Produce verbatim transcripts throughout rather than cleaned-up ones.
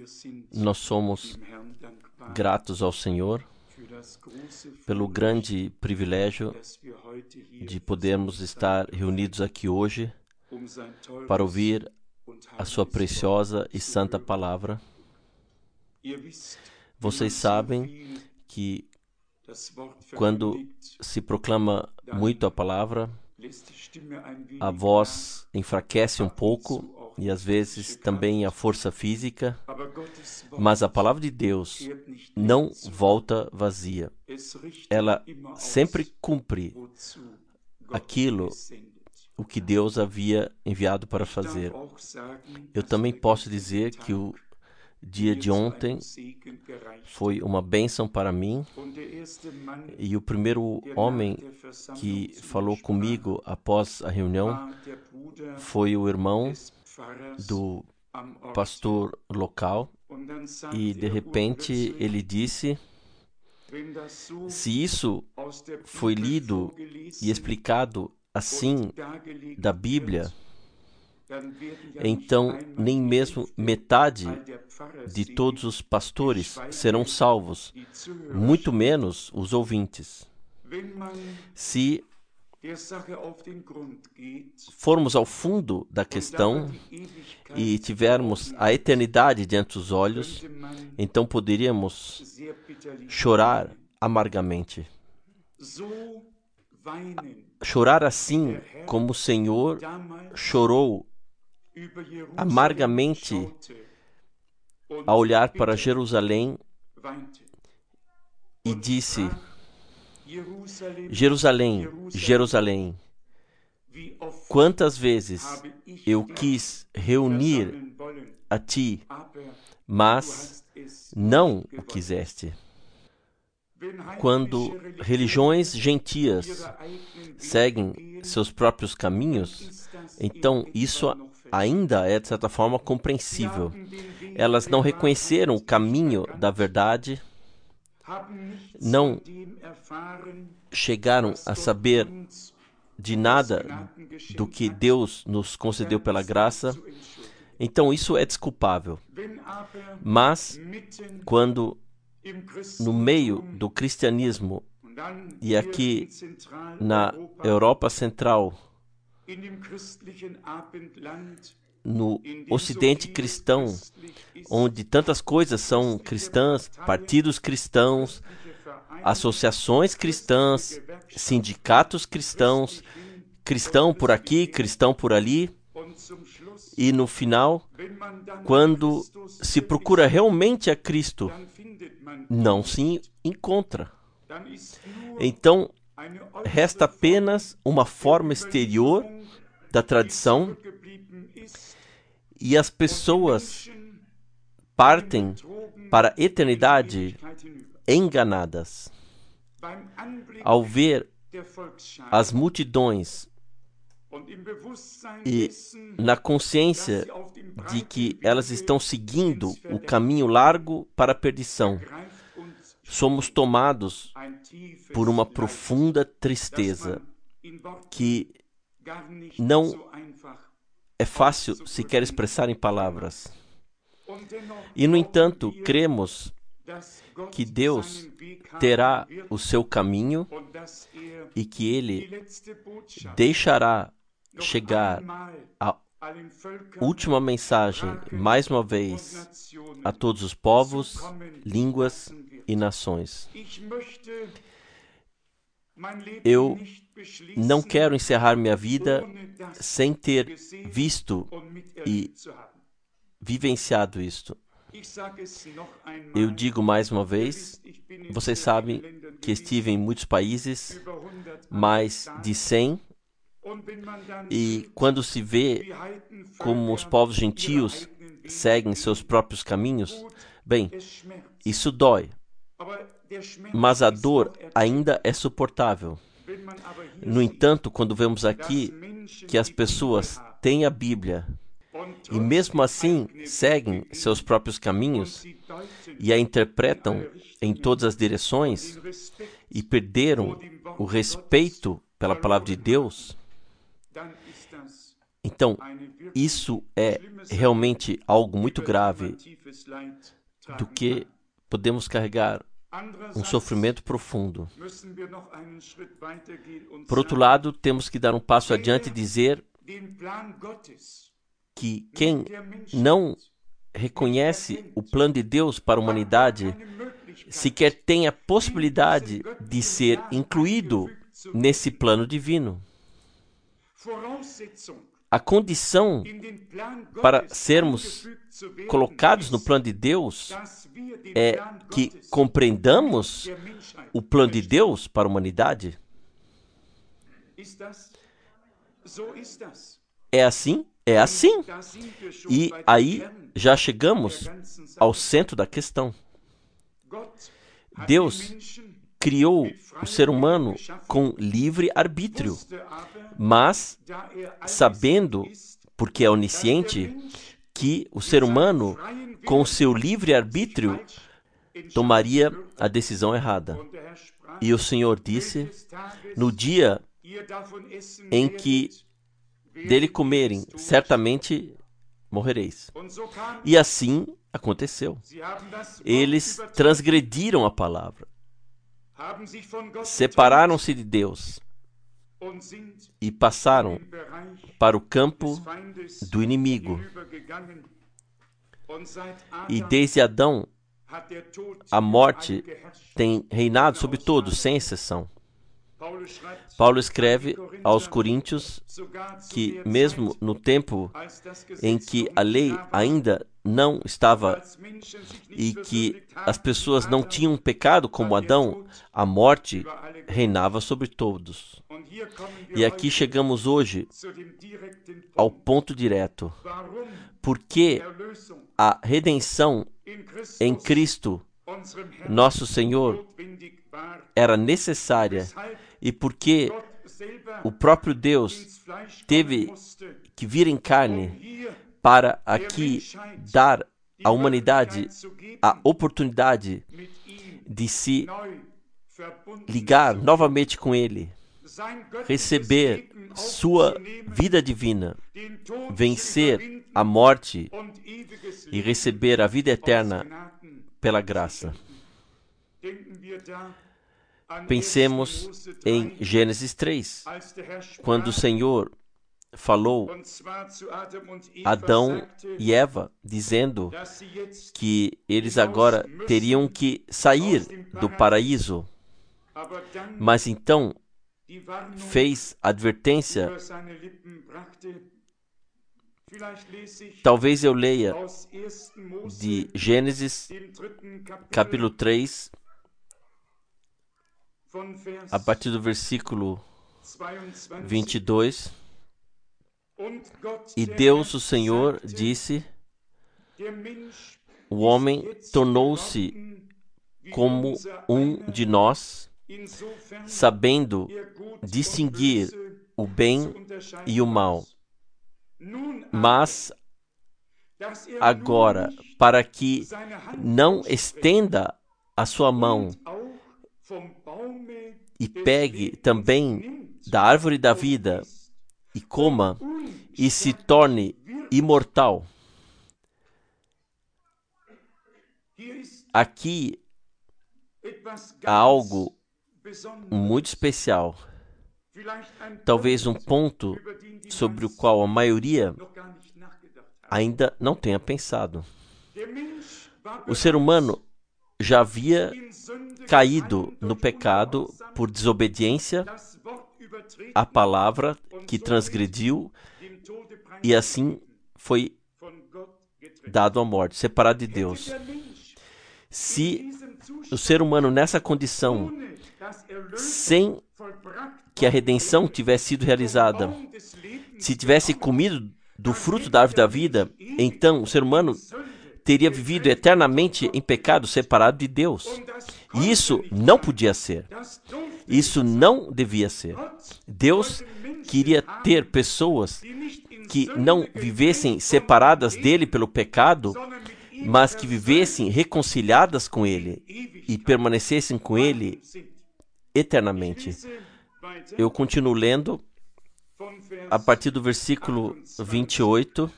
Nós somos gratos ao Senhor pelo grande privilégio de podermos estar reunidos aqui hoje para ouvir a sua preciosa e santa palavra. Vocês sabem que quando se proclama muito a palavra, a voz enfraquece um pouco e às vezes também a força física, mas a palavra de Deus não volta vazia. Ela sempre cumpre aquilo o que Deus havia enviado para fazer. Eu também posso dizer que o dia de ontem foi uma bênção para mim, e o primeiro homem que falou comigo após a reunião foi o irmão do pastor local, e de repente ele disse: se isso foi lido e explicado assim da Bíblia, então nem mesmo metade de todos os pastores serão salvos, muito menos os ouvintes. Se formos ao fundo da questão e tivermos a eternidade diante dos olhos, então poderíamos chorar amargamente. Chorar assim como o Senhor chorou amargamente a olhar para Jerusalém e disse: Jerusalém, Jerusalém, quantas vezes eu quis reunir a ti, mas não o quiseste. Quando religiões gentias seguem seus próprios caminhos, então isso ainda é, de certa forma, compreensível. Elas não reconheceram o caminho da verdade, não chegaram a saber de nada do que Deus nos concedeu pela graça, então isso é desculpável. Mas, quando no meio do cristianismo, e aqui na Europa Central, no Ocidente cristão, onde tantas coisas são cristãs, partidos cristãos, associações cristãs, sindicatos cristãos, cristão por aqui, cristão por ali, e no final, quando se procura realmente a Cristo, não se encontra. Então, resta apenas uma forma exterior da tradição, e as pessoas partem para a eternidade enganadas. Ao ver as multidões e na consciência de que elas estão seguindo o caminho largo para a perdição, somos tomados por uma profunda tristeza que não é fácil sequer expressar em palavras. E, no entanto, cremos que Deus terá o seu caminho e que Ele deixará chegar a última mensagem, mais uma vez, a todos os povos, línguas e nações. Eu não quero encerrar minha vida sem ter visto e vivenciado isto. Eu digo mais uma vez, vocês sabem que estive em muitos países, mais de cem, e quando se vê como os povos gentios seguem seus próprios caminhos, bem, isso dói, mas a dor ainda é suportável. No entanto, quando vemos aqui que as pessoas têm a Bíblia e mesmo assim seguem seus próprios caminhos e a interpretam em todas as direções e perderam o respeito pela palavra de Deus, Então, isso é realmente algo muito grave do que podemos carregar um sofrimento profundo. Por outro lado, temos que dar um passo adiante e dizer que quem não reconhece o plano de Deus para a humanidade sequer tem a possibilidade de ser incluído nesse plano divino. A condição para sermos colocados no plano de Deus é que compreendamos o plano de Deus para a humanidade. É assim? É assim. E aí já chegamos ao centro da questão. Deus criou o ser humano com livre arbítrio, mas sabendo, porque é onisciente, que o ser humano, com seu livre arbítrio, tomaria a decisão errada. E o Senhor disse: no dia em que dele comerem, certamente morrereis. E assim aconteceu. Eles transgrediram a palavra, separaram-se de Deus e passaram para o campo do inimigo. E desde Adão, a morte tem reinado sobre todos, sem exceção. Paulo escreve aos Coríntios que, mesmo no tempo em que a lei ainda não estava e que as pessoas não tinham pecado como Adão, a morte reinava sobre todos. E aqui chegamos hoje ao ponto direto. Por que a redenção em Cristo, nosso Senhor, era necessária e porque o próprio Deus teve que vir em carne para aqui dar à humanidade a oportunidade de se ligar novamente com Ele, receber sua vida divina, vencer a morte e receber a vida eterna pela graça. Pensemos em Gênesis três, quando o Senhor falou a Adão e Eva, dizendo que eles agora teriam que sair do paraíso, mas então fez advertência. Talvez eu leia de Gênesis capítulo três, a partir do versículo vinte e dois. E Deus, o Senhor, disse: o homem tornou-se como um de nós, sabendo distinguir o bem e o mal. Mas agora, para que não estenda a sua mão e pegue também da árvore da vida e coma e se torne imortal. Aqui há algo muito especial, talvez um ponto sobre o qual a maioria ainda não tenha pensado. O ser humano já havia caído no pecado por desobediência à palavra, que transgrediu, e assim foi dado à morte, separado de Deus. Se o ser humano nessa condição, sem que a redenção tivesse sido realizada, se tivesse comido do fruto da árvore da vida, então o ser humano teria vivido eternamente em pecado, separado de Deus. E isso não podia ser. Isso não devia ser. Deus queria ter pessoas que não vivessem separadas dele pelo pecado, mas que vivessem reconciliadas com ele e permanecessem com ele eternamente. Eu continuo lendo a partir do versículo vinte e oito,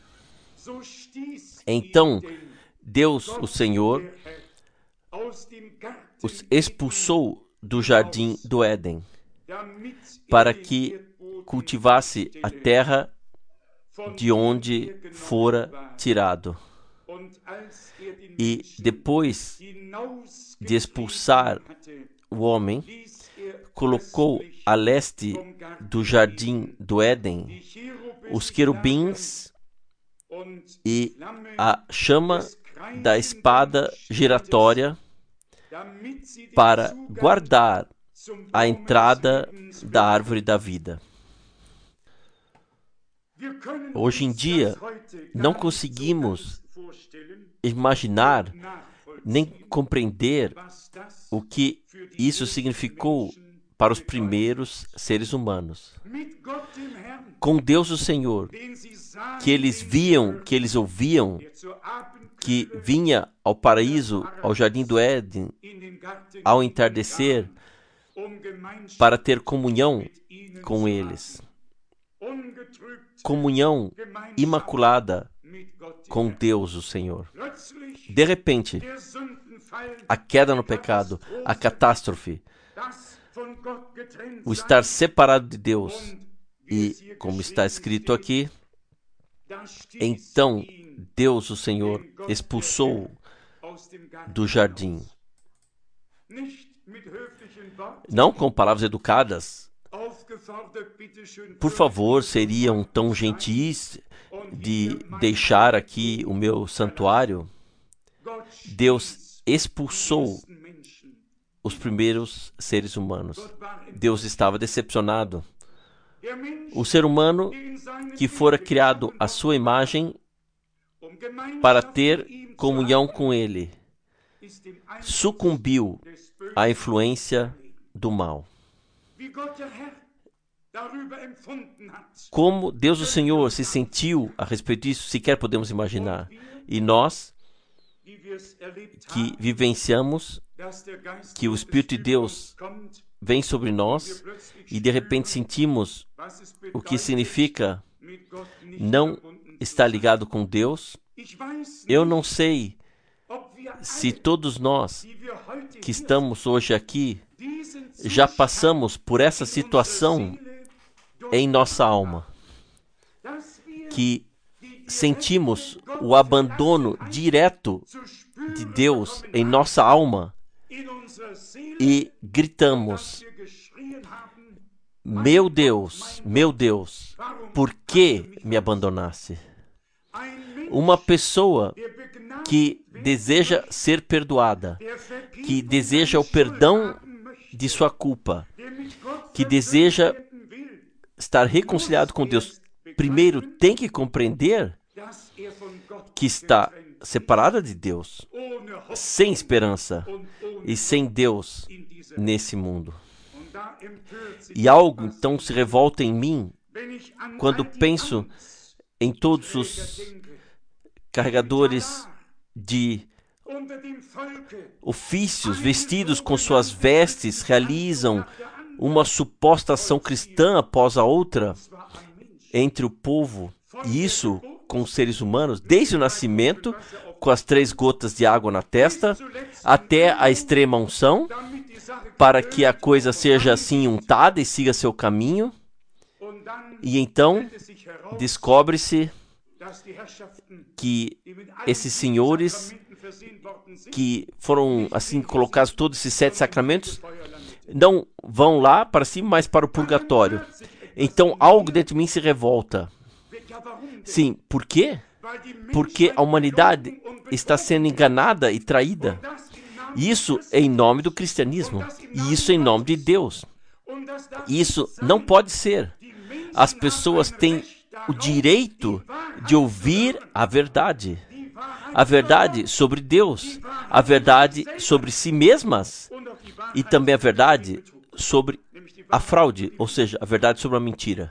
então Deus, o Senhor, os expulsou do jardim do Éden, para que cultivasse a terra de onde fora tirado. E depois de expulsar o homem, colocou a leste do jardim do Éden os querubins e a chama da espada giratória para guardar a entrada da árvore da vida. Hoje em dia, não conseguimos imaginar nem compreender o que isso significou para os primeiros seres humanos. Com Deus o Senhor, que eles viam, que eles ouviam, que vinha ao paraíso, ao jardim do Éden, ao entardecer, para ter comunhão com eles. Comunhão imaculada com Deus o Senhor. De repente, a queda no pecado, a catástrofe, o estar separado de Deus, e, como está escrito aqui, então Deus, o Senhor, expulsou do jardim. Não com palavras educadas. Por favor, seriam tão gentis de deixar aqui o meu santuário? Deus expulsou os primeiros seres humanos. Deus estava decepcionado. O ser humano que fora criado à sua imagem para ter comunhão com ele, sucumbiu à influência do mal. Como Deus o Senhor se sentiu a respeito disso, sequer podemos imaginar. E nós, que vivenciamos que o Espírito de Deus vem sobre nós e de repente sentimos o que significa não estar ligado com Deus, eu não sei se todos nós que estamos hoje aqui já passamos por essa situação em nossa alma, que sentimos o abandono direto de Deus em nossa alma e gritamos: meu Deus, meu Deus, por que me abandonaste? Uma pessoa que deseja ser perdoada, que deseja o perdão de sua culpa, que deseja estar reconciliado com Deus, primeiro tem que compreender que está separada de Deus, sem esperança e sem Deus nesse mundo. E algo então se revolta em mim quando penso em todos os carregadores de ofícios, vestidos com suas vestes, realizam uma suposta ação cristã após a outra entre o povo, e isso com os seres humanos, desde o nascimento, com as três gotas de água na testa, até a extrema unção, para que a coisa seja assim untada e siga seu caminho. E então descobre-se que esses senhores que foram assim colocados todos esses sete sacramentos não vão lá para cima, mas para o purgatório. Então algo dentro de mim se revolta. Sim, por quê? Porque a humanidade está sendo enganada e traída. Isso em nome do cristianismo. E isso em nome de Deus. Isso não pode ser. As pessoas têm o direito de ouvir a verdade. A verdade sobre Deus. A verdade sobre si mesmas. E também a verdade sobre a fraude, ou seja, a verdade sobre a mentira.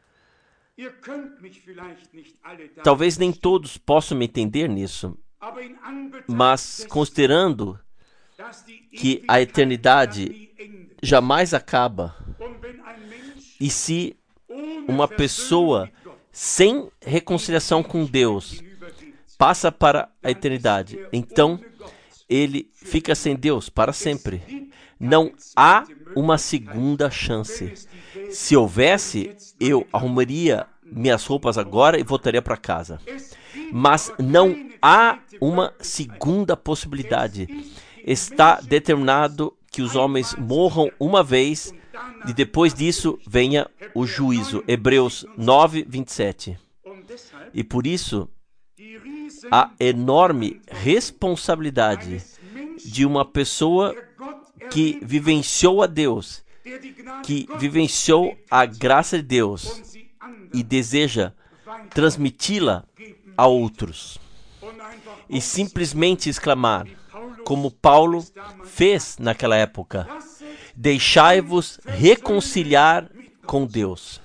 Talvez nem todos possam me entender nisso, mas considerando que a eternidade jamais acaba, e se uma pessoa sem reconciliação com Deus passa para a eternidade, então ele fica sem Deus para sempre. Não há uma segunda chance. Se houvesse, eu arrumaria minhas roupas agora e voltaria para casa. Mas não há uma segunda possibilidade. Está determinado que os homens morram uma vez e depois disso venha o juízo. Hebreus nove, vinte e sete. E por isso, a enorme responsabilidade de uma pessoa que vivenciou a Deus, que vivenciou a graça de Deus e deseja transmiti-la a outros. E simplesmente exclamar, como Paulo fez naquela época: deixai-vos reconciliar com Deus.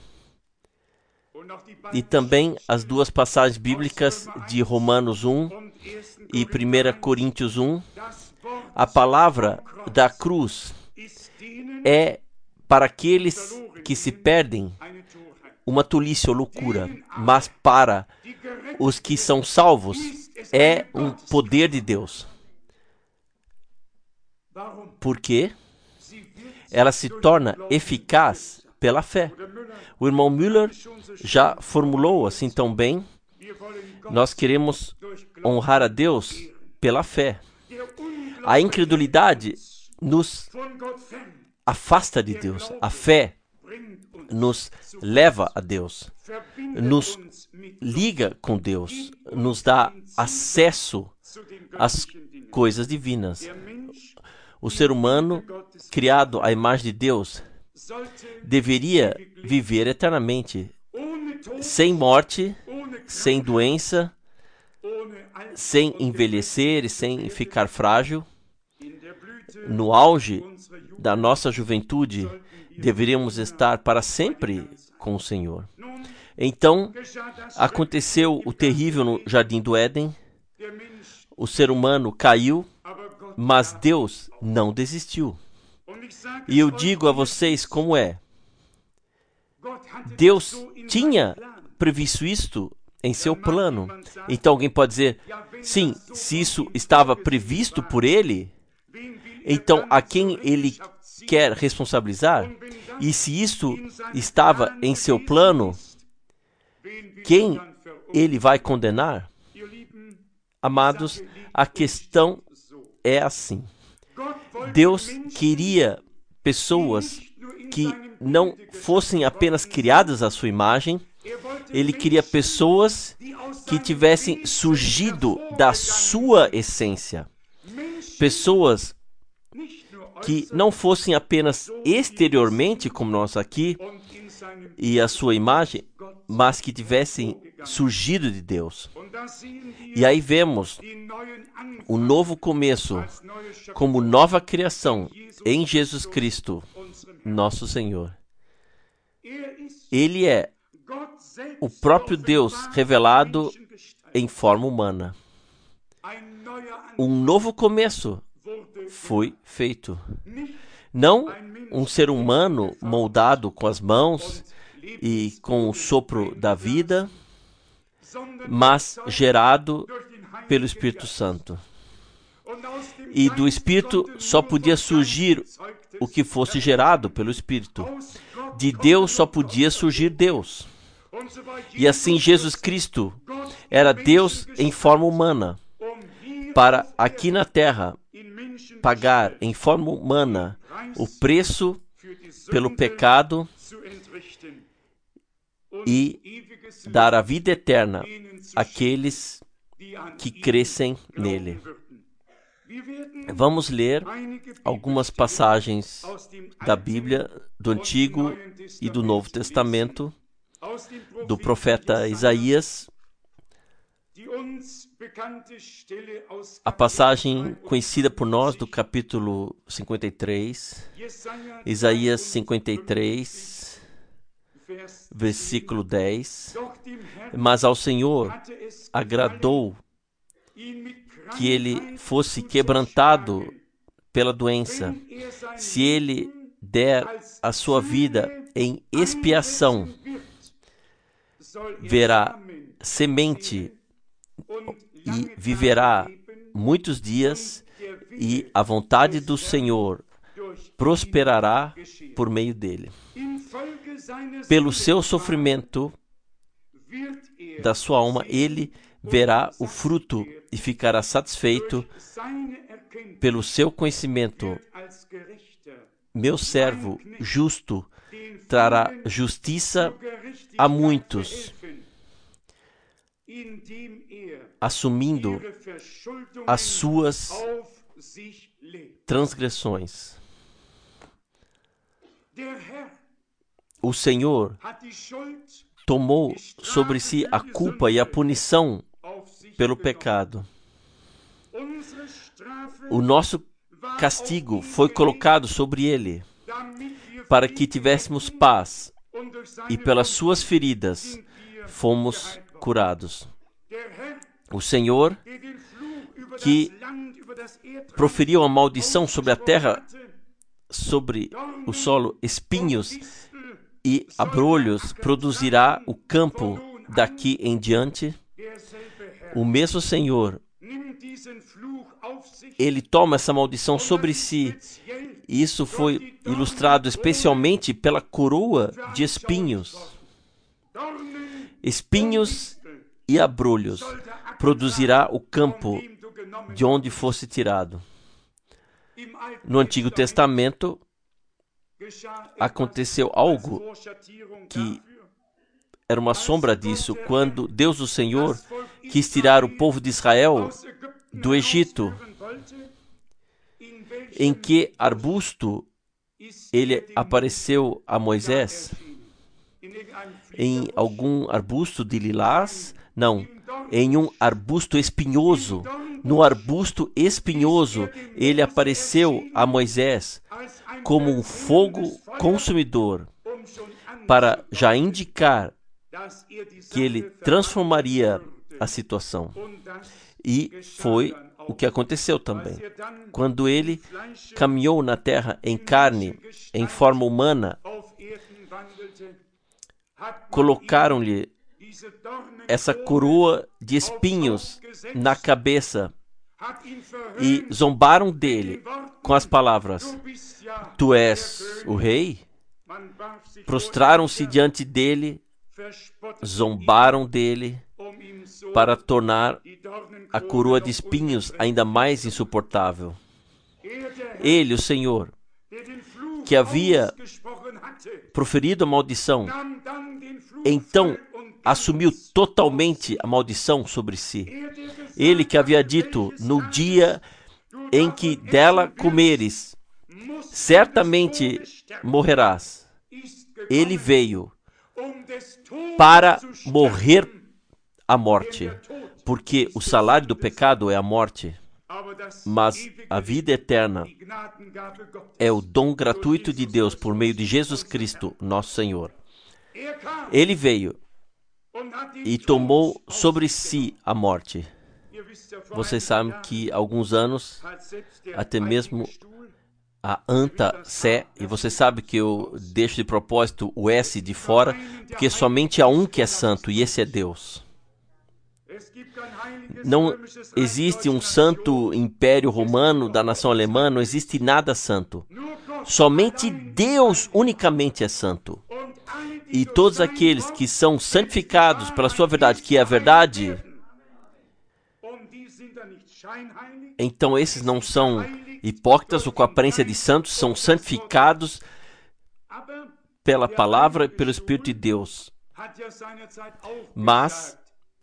E também as duas passagens bíblicas de Romanos um e primeira Coríntios um. A palavra da cruz é para aqueles que se perdem uma tolice ou loucura, mas para os que são salvos é um poder de Deus. Por quê? Ela se torna eficaz pela fé. O irmão Müller já formulou assim tão bem: nós queremos honrar a Deus pela fé. A incredulidade nos afasta de Deus. A fé nos leva a Deus, nos liga com Deus, nos dá acesso às coisas divinas. O ser humano, criado à imagem de Deus, deveria viver eternamente, sem morte, sem doença, sem envelhecer e sem ficar frágil. No auge da nossa juventude, deveríamos estar para sempre com o Senhor. Então, aconteceu o terrível no Jardim do Éden. O ser humano caiu, mas Deus não desistiu. E eu digo a vocês como é. Deus tinha previsto isto em seu plano. Então alguém pode dizer, sim, se isso estava previsto por ele, então a quem ele quer responsabilizar? E se isto estava em seu plano, quem ele vai condenar? Amados, a questão é assim. Deus queria pessoas que não fossem apenas criadas à sua imagem. Ele queria pessoas que tivessem surgido da sua essência. Pessoas que não fossem apenas exteriormente, como nós aqui, e a sua imagem, mas que tivessem surgido de Deus. E aí vemos o novo começo como nova criação em Jesus Cristo, nosso Senhor. Ele é o próprio Deus revelado em forma humana. Um novo começo foi feito. Não um ser humano moldado com as mãos e com o sopro da vida, mas gerado pelo Espírito Santo. E do Espírito só podia surgir o que fosse gerado pelo Espírito. De Deus só podia surgir Deus. E assim Jesus Cristo era Deus em forma humana, para aqui na terra pagar em forma humana o preço pelo pecado e dar a vida eterna àqueles que crescem nele. Vamos ler algumas passagens da Bíblia, do Antigo e do Novo Testamento, do profeta Isaías. A passagem conhecida por nós do capítulo cinquenta e três, Isaías cinquenta e três, versículo dez. Mas ao Senhor agradou que ele fosse quebrantado pela doença, se ele der a sua vida em expiação verá semente e viverá muitos dias, e a vontade do Senhor prosperará por meio dele. Pelo seu sofrimento da sua alma, ele verá o fruto e ficará satisfeito. Pelo seu conhecimento, meu servo justo trará justiça a muitos, assumindo as suas transgressões. O Senhor tomou sobre si a culpa e a punição pelo pecado. O nosso castigo foi colocado sobre ele para que tivéssemos paz, e pelas suas feridas fomos curados. O Senhor, que proferiu a maldição sobre a terra, sobre o solo, espinhos e abrolhos, produzirá o campo daqui em diante. O mesmo Senhor, ele toma essa maldição sobre si. Isso foi ilustrado especialmente pela coroa de espinhos. Espinhos e abrolhos produzirá o campo de onde fosse tirado. No Antigo Testamento aconteceu algo que era uma sombra disso, quando Deus, o Senhor, quis tirar o povo de Israel do Egito. Em que arbusto ele apareceu a Moisés? Em algum arbusto de lilás? Não, em um arbusto espinhoso. No arbusto espinhoso ele apareceu a Moisés como um fogo consumidor, para já indicar que ele transformaria a situação. E foi o que aconteceu também. Quando ele caminhou na terra em carne, em forma humana, colocaram-lhe essa coroa de espinhos na cabeça e zombaram dele com as palavras: Tu és o rei? Prostraram-se diante dele, zombaram dele, para tornar a coroa de espinhos ainda mais insuportável. Ele, o Senhor, que havia proferido a maldição, então assumiu totalmente a maldição sobre si. Ele que havia dito: no dia em que dela comeres, certamente morrerás. Ele veio para morrer a morte, porque o salário do pecado é a morte, mas a vida eterna é o dom gratuito de Deus por meio de Jesus Cristo, nosso Senhor. Ele veio e tomou sobre si a morte. Vocês sabem que há alguns anos, até mesmo a anta sé, e você sabe que eu deixo de propósito o S de fora, porque somente há um que é santo, e esse é Deus. Não existe um santo império romano da nação alemã, não existe nada santo. Somente Deus unicamente é santo. E todos aqueles que são santificados pela sua verdade, que é a verdade, então esses não são hipócritas ou com a aparência de santos, são santificados pela palavra e pelo Espírito de Deus. Mas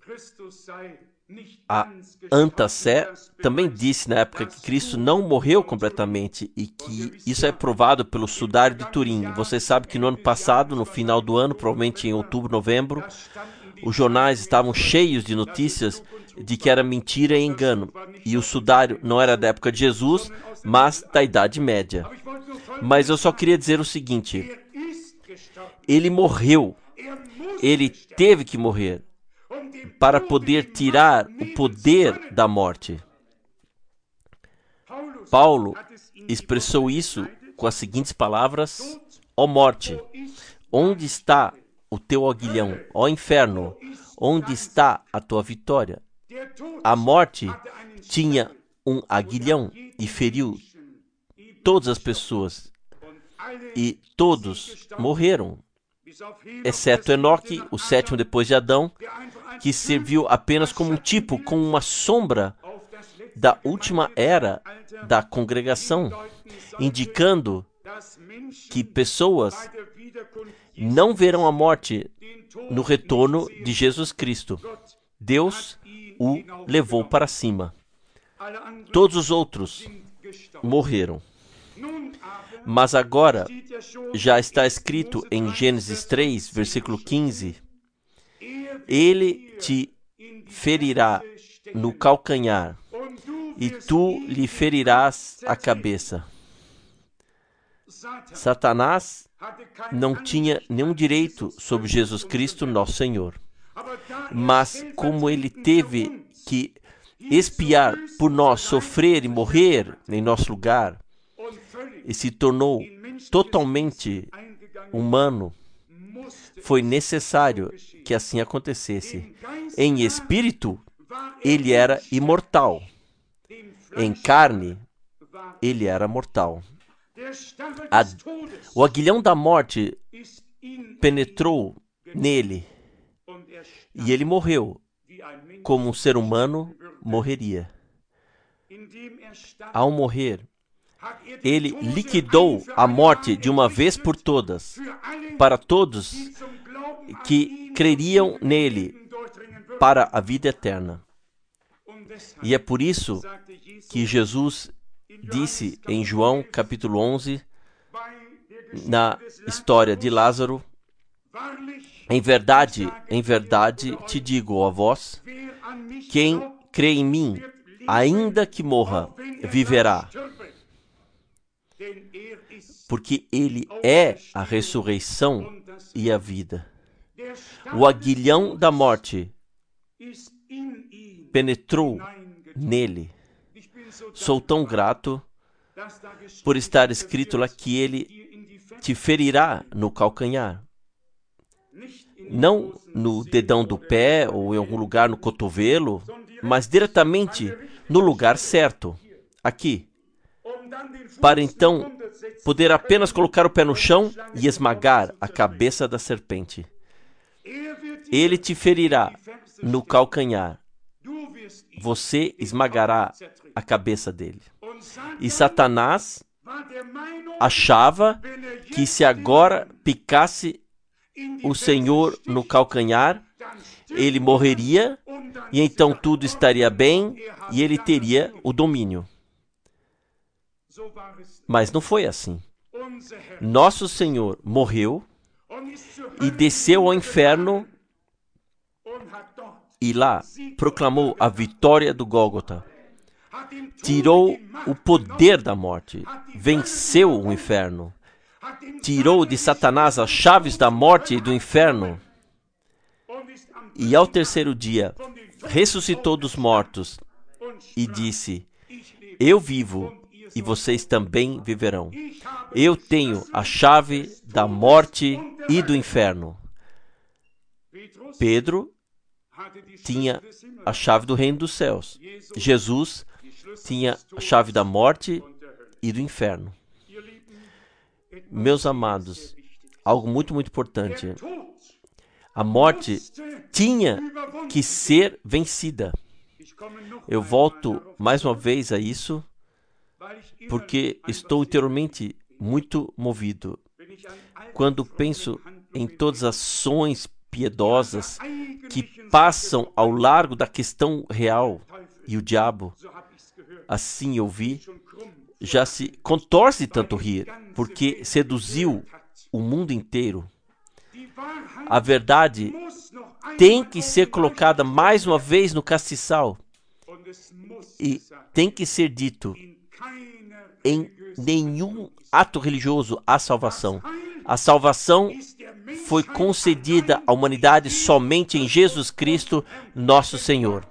a anta sé também disse na época que Cristo não morreu completamente, e que isso é provado pelo sudário de Turim. Você sabe que no ano passado, no final do ano, provavelmente em outubro, novembro, os jornais estavam cheios de notícias de que era mentira e engano. E o sudário não era da época de Jesus, mas da Idade Média. Mas eu só queria dizer o seguinte: ele morreu, ele teve que morrer para poder tirar o poder da morte. Paulo expressou isso com as seguintes palavras: ó morte, onde está o teu aguilhão? Ó inferno, onde está a tua vitória? A morte tinha um aguilhão e feriu todas as pessoas, e todos morreram, exceto Enoque, o sétimo depois de Adão, que serviu apenas como um tipo, como uma sombra da última era da congregação, indicando que pessoas não verão a morte no retorno de Jesus Cristo. Deus o levou para cima. Todos os outros morreram. Mas agora já está escrito em Gênesis três, versículo quinze, ele te ferirá no calcanhar e tu lhe ferirás a cabeça. Satanás não tinha nenhum direito sobre Jesus Cristo, nosso Senhor. Mas como ele teve que expiar por nós, sofrer e morrer em nosso lugar, e se tornou totalmente humano, foi necessário que assim acontecesse. Em espírito, ele era imortal. Em carne, ele era mortal. A, o aguilhão da morte penetrou nele e ele morreu como um ser humano morreria. Ao morrer, ele liquidou a morte de uma vez por todas para todos que creriam nele para a vida eterna. E é por isso que Jesus disse em João capítulo onze, na história de Lázaro: em verdade, em verdade te digo a vós, quem crê em mim, ainda que morra, viverá. Porque ele é a ressurreição e a vida. O aguilhão da morte penetrou nele. Sou tão grato por estar escrito lá que ele te ferirá no calcanhar. Não no dedão do pé ou em algum lugar no cotovelo, mas diretamente no lugar certo, aqui. Para então poder apenas colocar o pé no chão e esmagar a cabeça da serpente. Ele te ferirá no calcanhar. Você esmagará a cabeça dele. E Satanás achava que se agora picasse o Senhor no calcanhar, ele morreria e então tudo estaria bem e ele teria o domínio. Mas não foi assim. Nosso Senhor morreu e desceu ao inferno e lá proclamou a vitória do Gólgota. Tirou o poder da morte, venceu o inferno, tirou de Satanás as chaves da morte e do inferno. E ao terceiro dia ressuscitou dos mortos e disse: eu vivo e vocês também viverão. Eu tenho a chave da morte e do inferno. Pedro tinha a chave do reino dos céus. Jesus tinha a chave da morte e do inferno. Meus amados, algo muito, muito importante. A morte tinha que ser vencida. Eu volto mais uma vez a isso, porque estou interiormente muito movido. Quando penso em todas as ações piedosas que passam ao largo da questão real, e o diabo, assim eu vi, já se contorce de tanto rir, porque seduziu o mundo inteiro. A verdade tem que ser colocada mais uma vez no castiçal e tem que ser dito: em nenhum ato religioso há salvação. A salvação foi concedida à humanidade somente em Jesus Cristo, nosso Senhor.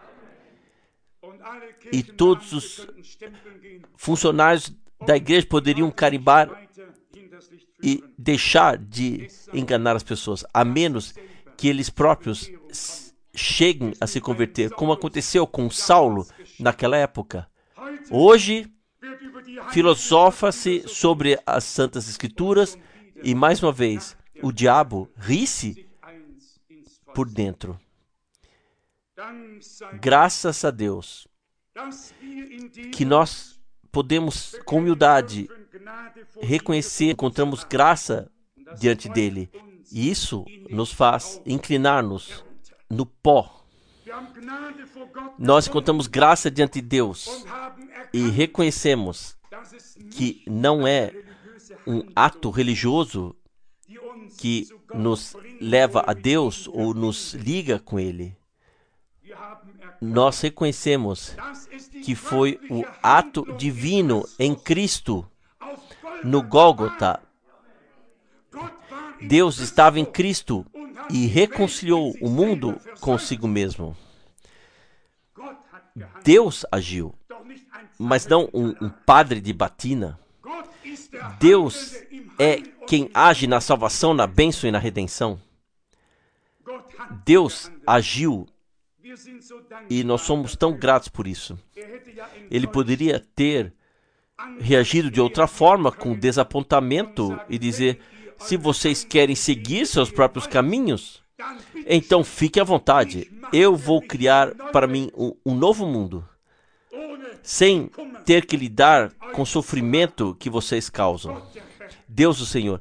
E todos os funcionários da igreja poderiam carimbar e deixar de enganar as pessoas, a menos que eles próprios cheguem a se converter, como aconteceu com Saulo naquela época. Hoje, filosofa-se sobre as Santas Escrituras e, mais uma vez, o diabo ri-se por dentro. Graças a Deus que nós podemos, com humildade, reconhecer, encontramos graça diante dele. E isso nos faz inclinar-nos no pó. Nós encontramos graça diante de Deus e reconhecemos que não é um ato religioso que nos leva a Deus ou nos liga com Ele. Nós reconhecemos que foi o ato divino em Cristo, no Gólgota. Deus estava em Cristo e reconciliou o mundo consigo mesmo. Deus agiu, mas não um, um padre de batina. Deus é quem age na salvação, na bênção e na redenção. Deus agiu e nós somos tão gratos por isso. Ele poderia ter reagido de outra forma, com desapontamento, e dizer: se vocês querem seguir seus próprios caminhos, então fique à vontade. Eu vou criar para mim um, um novo mundo, sem ter que lidar com o sofrimento que vocês causam. Deus, o Senhor,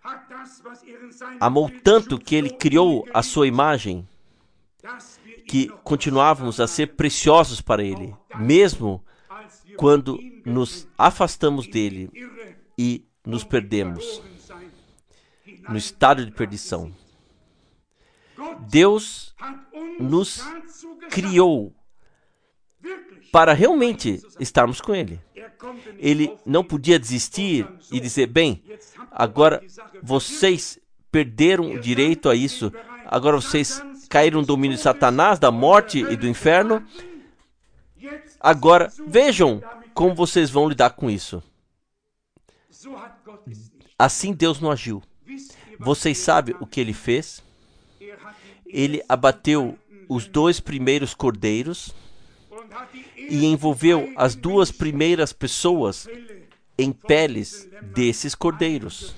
amou tanto que Ele criou a sua imagem, que continuávamos a ser preciosos para Ele, mesmo quando nos afastamos dEle e nos perdemos no estado de perdição. Deus nos criou para realmente estarmos com Ele. Ele não podia desistir e dizer: bem, agora vocês perderam o direito a isso, agora vocês caíram no domínio de Satanás, da morte e do inferno, agora vejam como vocês vão lidar com isso. Assim Deus não agiu. Vocês sabem o que Ele fez? Ele abateu os dois primeiros cordeiros e envolveu as duas primeiras pessoas em peles desses cordeiros.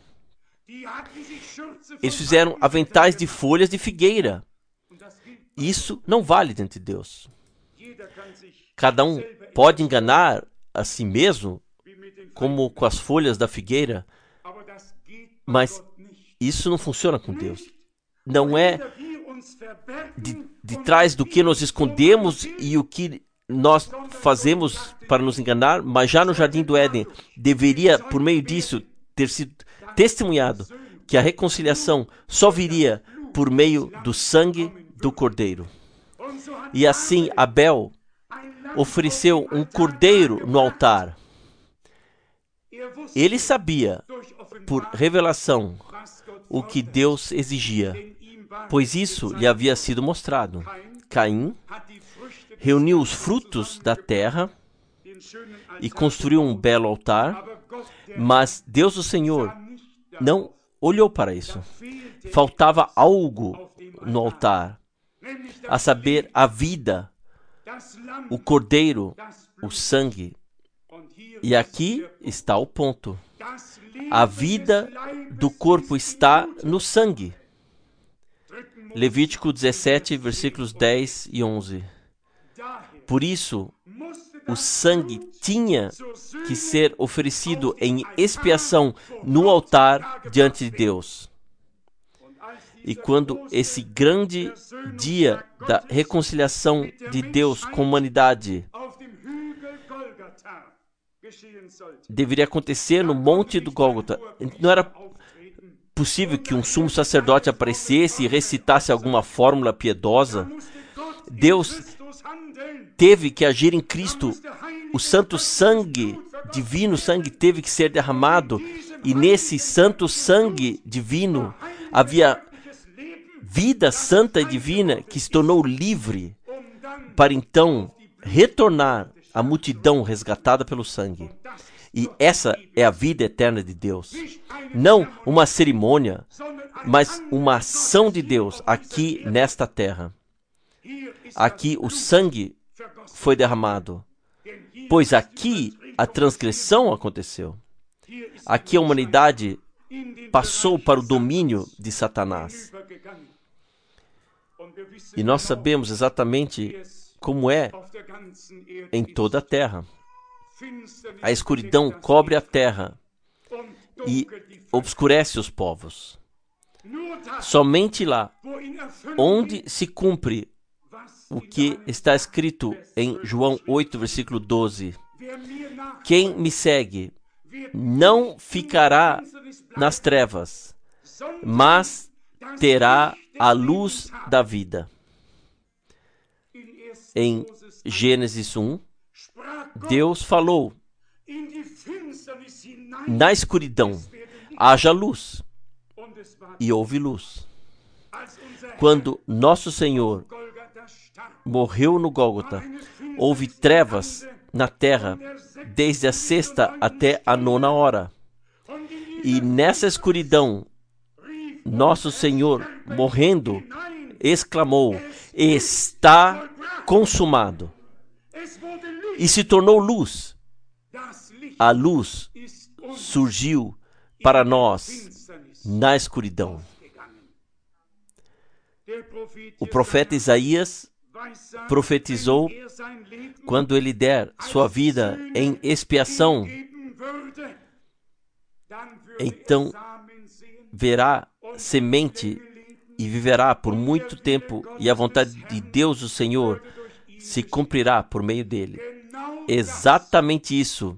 Eles fizeram aventais de folhas de figueira. Isso não vale diante de Deus. Cada um pode enganar a si mesmo, como com as folhas da figueira, mas isso não funciona com Deus. Não é de, de trás do que nos escondemos e o que nós fazemos para nos enganar, mas já no Jardim do Éden deveria, por meio disso, ter sido testemunhado que a reconciliação só viria por meio do sangue do Cordeiro. E assim Abel ofereceu um cordeiro no altar. Ele sabia, por revelação, o que Deus exigia, pois isso lhe havia sido mostrado. Caim reuniu os frutos da terra e construiu um belo altar, mas Deus, o Senhor, não olhou para isso. Faltava algo no altar, a saber, a vida, o cordeiro, o sangue. E aqui está o ponto. A vida do corpo está no sangue. Levítico dezessete, versículos dez e onze. Por isso, o sangue tinha que ser oferecido em expiação no altar diante de Deus. E quando esse grande dia da reconciliação de Deus com a humanidade deveria acontecer no Monte do Gólgota, não era possível que um sumo sacerdote aparecesse e recitasse alguma fórmula piedosa. Deus teve que agir em Cristo. O santo sangue, divino sangue, teve que ser derramado. E nesse santo sangue divino havia vida santa e divina que se tornou livre para então retornar à multidão resgatada pelo sangue. E essa é a vida eterna de Deus. Não uma cerimônia, mas uma ação de Deus aqui nesta terra. Aqui o sangue foi derramado, pois aqui a transgressão aconteceu. Aqui a humanidade passou para o domínio de Satanás. E nós sabemos exatamente como é em toda a terra. A escuridão cobre a terra e obscurece os povos. Somente lá, onde se cumpre o que está escrito em João oito, versículo doze. Quem me segue não ficará nas trevas, mas terá a luz da vida. Em Gênesis um, Deus falou: na escuridão haja luz, e houve luz. Quando nosso Senhor morreu no Gólgota, houve trevas na terra desde a sexta até a nona hora. E nessa escuridão, nosso Senhor, morrendo, exclamou: está consumado. E se tornou luz. A luz surgiu para nós na escuridão. O profeta Isaías profetizou quando ele der sua vida em expiação, então verá semente e viverá por muito tempo, e a vontade de Deus, o Senhor, se cumprirá por meio dele. Exatamente isso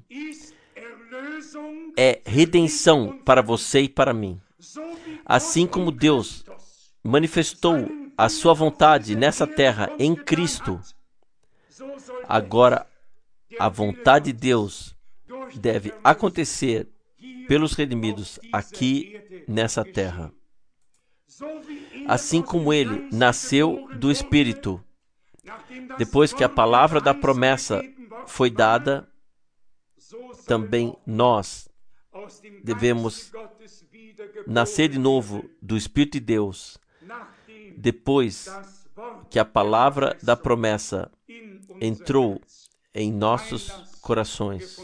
é redenção para você e para mim. Assim como Deus manifestou a sua vontade nessa terra em Cristo, agora a vontade de Deus deve acontecer pelos redimidos aqui nessa terra. Assim como ele nasceu do Espírito, depois que a palavra da promessa foi dada, também nós devemos nascer de novo do Espírito de Deus, depois que a palavra da promessa entrou em nossos corações.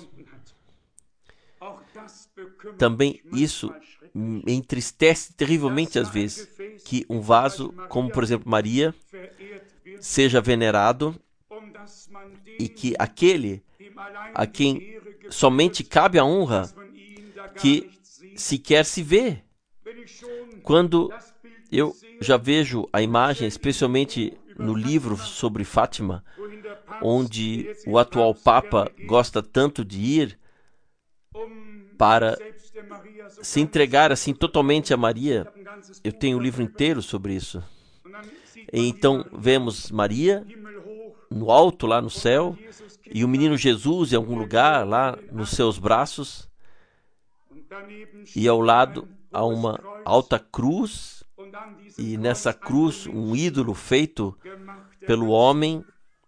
Também isso me entristece terrivelmente às vezes, que um vaso, como por exemplo Maria, seja venerado e que aquele a quem somente cabe a honra, que sequer se vê. Quando eu já vejo a imagem, especialmente no livro sobre Fátima, onde o atual Papa gosta tanto de ir para se entregar assim totalmente a Maria. Eu tenho um livro inteiro sobre isso. E então vemos Maria no alto, lá no céu, e o menino Jesus em algum lugar, lá nos seus braços, e ao lado há uma alta cruz, e nessa cruz um ídolo feito pelo homem,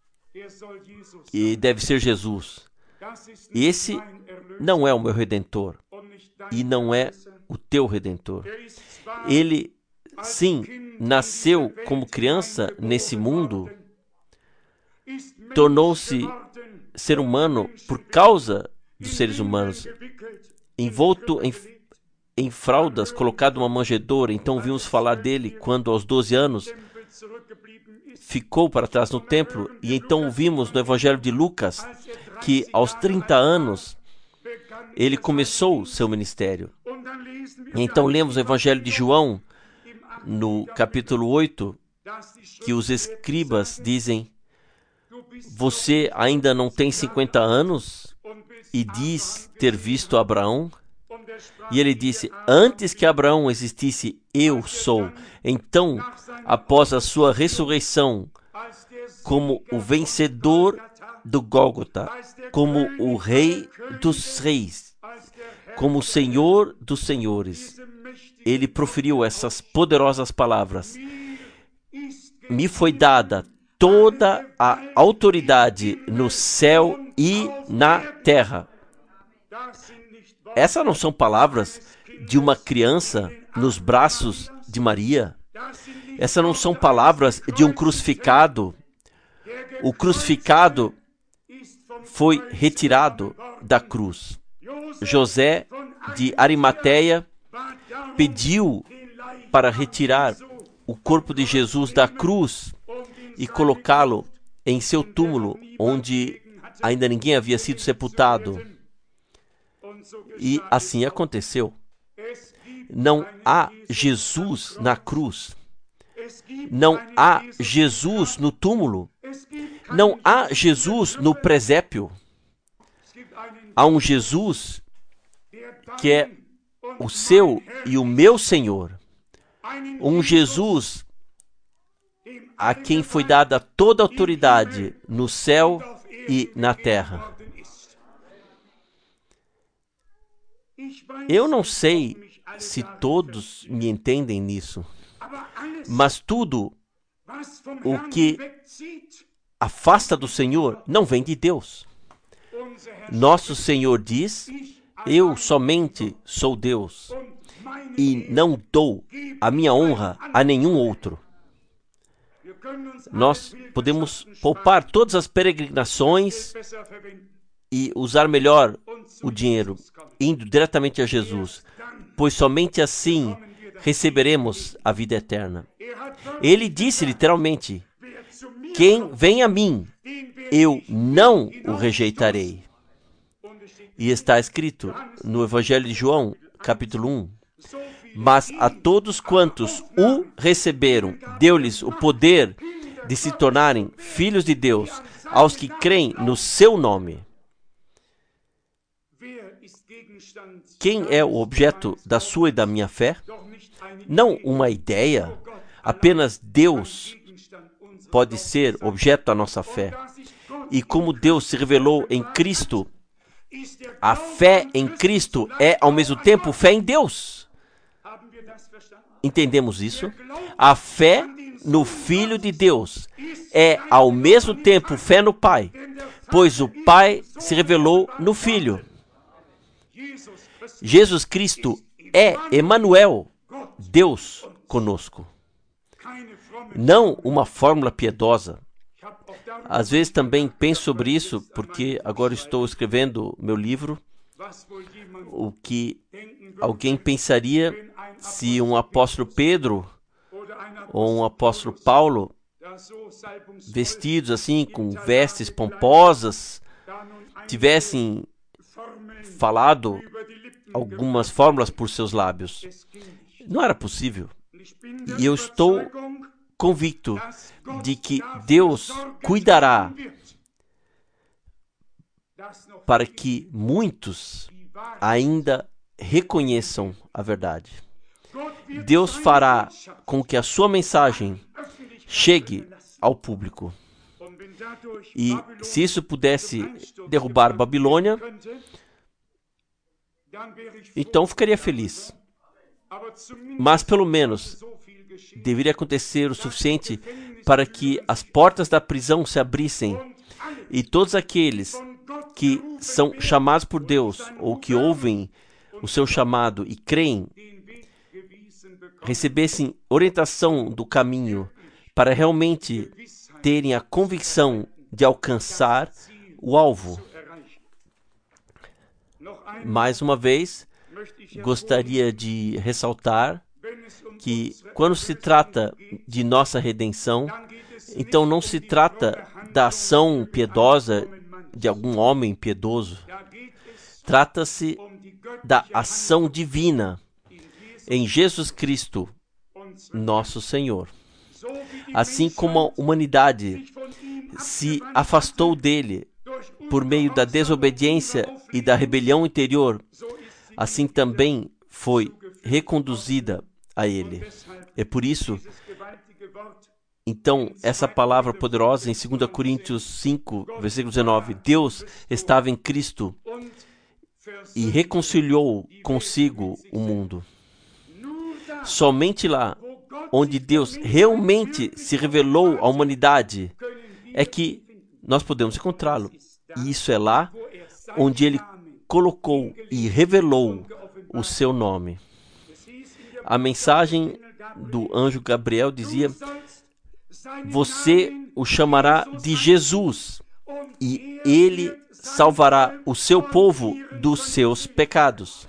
e deve ser Jesus. Esse não é o meu Redentor, e não é o teu Redentor. Ele, sim, nasceu como criança nesse mundo, tornou-se ser humano por causa dos seres humanos, envolto em, em fraldas, colocado numa manjedoura. Então vimos falar dele quando aos doze anos ficou para trás no templo, e então ouvimos no Evangelho de Lucas que aos trinta anos ele começou seu ministério. E então lemos o Evangelho de João no capítulo oito, que os escribas dizem: você ainda não tem cinquenta anos e diz ter visto Abraão? E ele disse: antes que Abraão existisse, eu sou. Então, após a sua ressurreição, como o vencedor do Gólgota, como o rei dos reis, como o senhor dos senhores, ele proferiu essas poderosas palavras: me foi dada toda a autoridade no céu e na terra. Essas não são palavras de uma criança nos braços de Maria. Essas não são palavras de um crucificado. O crucificado foi retirado da cruz. José de Arimateia pediu para retirar o corpo de Jesus da cruz e colocá-lo em seu túmulo, onde ainda ninguém havia sido sepultado. E assim aconteceu. Não há Jesus na cruz. Não há Jesus no túmulo. Não há Jesus no presépio. Há um Jesus que é o seu e o meu Senhor. Um Jesus a quem foi dada toda a autoridade no céu e na terra. Eu não sei se todos me entendem nisso, mas tudo o que afasta do Senhor não vem de Deus. Nosso Senhor diz: eu somente sou Deus e não dou a minha honra a nenhum outro. Nós podemos poupar todas as peregrinações e usar melhor o dinheiro, indo diretamente a Jesus, pois somente assim receberemos a vida eterna. Ele disse literalmente: quem vem a mim, eu não o rejeitarei. E está escrito no Evangelho de João, capítulo um, mas a todos quantos o receberam, deu-lhes o poder de se tornarem filhos de Deus, aos que creem no seu nome. Quem é o objeto da sua e da minha fé? Não uma ideia, apenas Deus pode ser objeto da nossa fé. E como Deus se revelou em Cristo, a fé em Cristo é ao mesmo tempo fé em Deus. Entendemos isso? A fé no Filho de Deus é ao mesmo tempo fé no Pai, pois o Pai se revelou no Filho. Jesus Cristo é Emanuel, Deus conosco. Não uma fórmula piedosa. Às vezes também penso sobre isso, porque agora estou escrevendo meu livro, o que alguém pensaria se um apóstolo Pedro ou um apóstolo Paulo, vestidos assim, com vestes pomposas, tivessem falado algumas fórmulas por seus lábios. Não era possível. E eu estou convicto de que Deus cuidará para que muitos ainda reconheçam a verdade. Deus fará com que a sua mensagem chegue ao público. E se isso pudesse derrubar Babilônia, então ficaria feliz. Mas pelo menos deveria acontecer o suficiente para que as portas da prisão se abrissem e todos aqueles que são chamados por Deus ou que ouvem o seu chamado e creem, recebessem orientação do caminho para realmente terem a convicção de alcançar o alvo. Mais uma vez, gostaria de ressaltar que quando se trata de nossa redenção, então não se trata da ação piedosa de algum homem piedoso. Trata-se da ação divina em Jesus Cristo, nosso Senhor. Assim como a humanidade se afastou dele por meio da desobediência e da rebelião interior, assim também foi reconduzida a ele. É por isso, então, essa palavra poderosa em dois Coríntios cinco, versículo dezenove, Deus estava em Cristo e reconciliou consigo o mundo. Somente lá, onde Deus realmente se revelou à humanidade, é que nós podemos encontrá-lo. E isso é lá onde ele colocou e revelou o seu nome. A mensagem do anjo Gabriel dizia: você o chamará de Jesus, e ele salvará o seu povo dos seus pecados.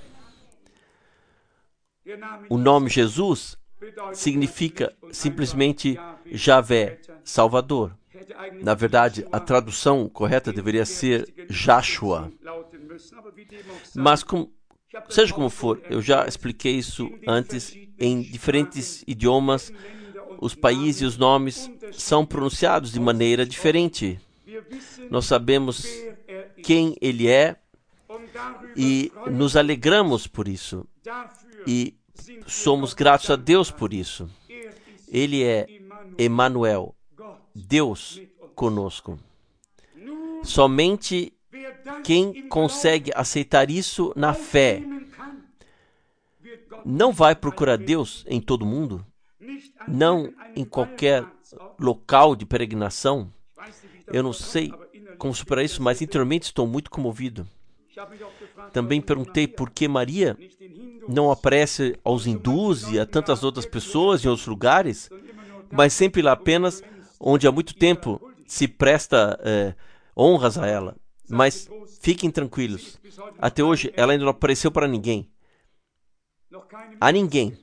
O nome Jesus significa simplesmente Javé, Salvador. Na verdade, a tradução correta deveria ser Joshua. Mas, com, seja como for, eu já expliquei isso antes, em diferentes idiomas, os países e os nomes são pronunciados de maneira diferente. Nós sabemos quem ele é e nos alegramos por isso. E somos gratos a Deus por isso. Ele é Emmanuel, Deus conosco. Somente quem consegue aceitar isso na fé não vai procurar Deus em todo mundo, não em qualquer local de peregrinação. Eu não sei como superar isso, mas interiormente estou muito comovido. Também perguntei por que Maria não aparece aos hindus e a tantas outras pessoas em outros lugares, mas sempre lá apenas onde há muito tempo se presta eh, honras a ela. Mas fiquem tranquilos, até hoje ela ainda não apareceu para ninguém. A ninguém.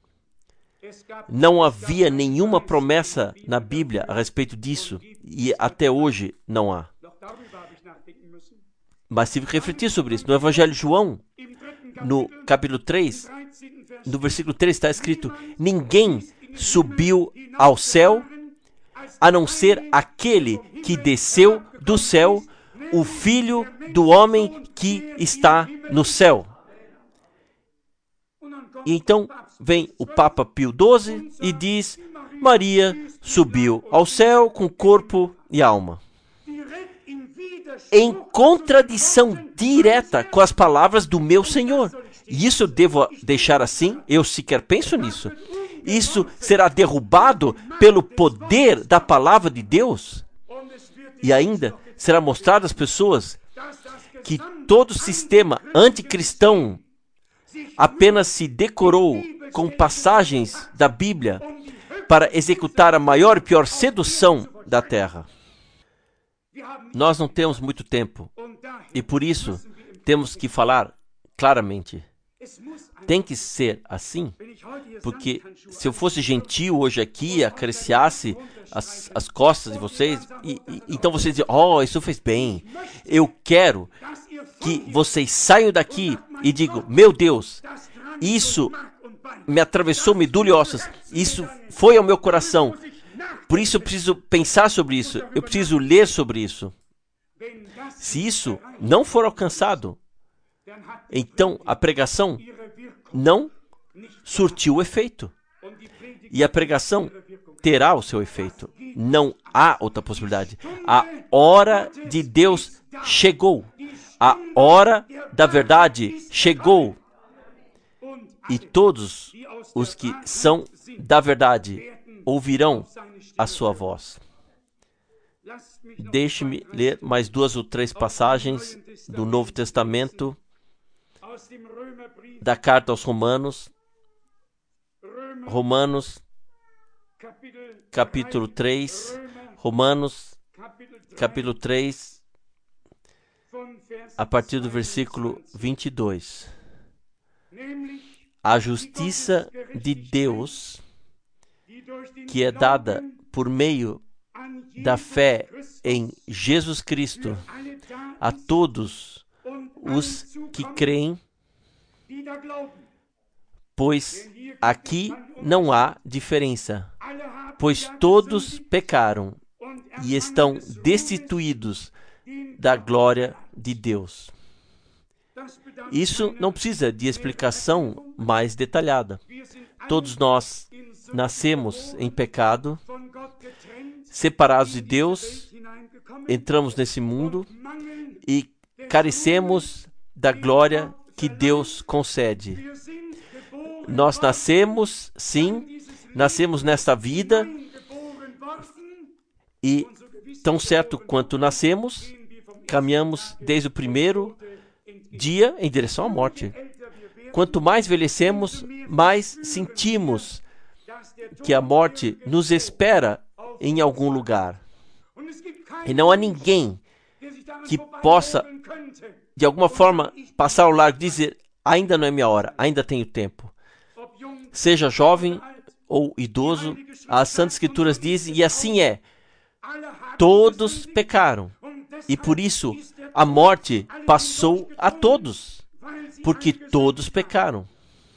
Não havia nenhuma promessa na Bíblia a respeito disso, e até hoje não há. Mas tive que refletir sobre isso. No Evangelho de João, no capítulo três, no versículo três está escrito: ninguém subiu ao céu a não ser aquele que desceu do céu, o Filho do homem que está no céu. E então vem o Papa Pio doze e diz: Maria subiu ao céu com corpo e alma. Em contradição direta com as palavras do meu Senhor. E isso eu devo deixar assim? Eu sequer penso nisso. Isso será derrubado pelo poder da palavra de Deus? E ainda será mostrado às pessoas que todo sistema anticristão apenas se decorou com passagens da Bíblia para executar a maior e pior sedução da terra. Nós não temos muito tempo e por isso temos que falar claramente. Tem que ser assim, porque se eu fosse gentil hoje aqui, acariciasse as, as costas de vocês, e, e, então vocês dizem: oh, isso fez bem. Eu quero que vocês saiam daqui e digam: meu Deus, isso me atravessou medula e ossos, isso foi ao meu coração. Por isso eu preciso pensar sobre isso, eu preciso ler sobre isso. Se isso não for alcançado, então a pregação não surtiu efeito. E a pregação terá o seu efeito. Não há outra possibilidade. A hora de Deus chegou. A hora da verdade chegou. E todos os que são da verdade ouvirão a sua voz. Deixe-me ler mais duas ou três passagens do Novo Testamento, da carta aos Romanos, Romanos, capítulo três, Romanos, capítulo três, a partir do versículo vinte e dois. A justiça de Deus, que é dada por meio da fé em Jesus Cristo a todos os que creem, pois aqui não há diferença, pois todos pecaram e estão destituídos da glória de Deus. Isso não precisa de explicação mais detalhada. Todos nós nascemos em pecado, separados de Deus, entramos nesse mundo e carecemos da glória que Deus concede. Nós nascemos, sim, nascemos nesta vida e, tão certo quanto nascemos, caminhamos desde o primeiro dia em direção à morte. Quanto mais envelhecemos, mais sentimos que a morte nos espera em algum lugar. E não há ninguém que possa, de alguma forma, passar ao largo e dizer: ainda não é minha hora, ainda tenho tempo. Seja jovem ou idoso, as Santas Escrituras dizem, e assim é: todos pecaram, e por isso a morte passou a todos, porque todos pecaram.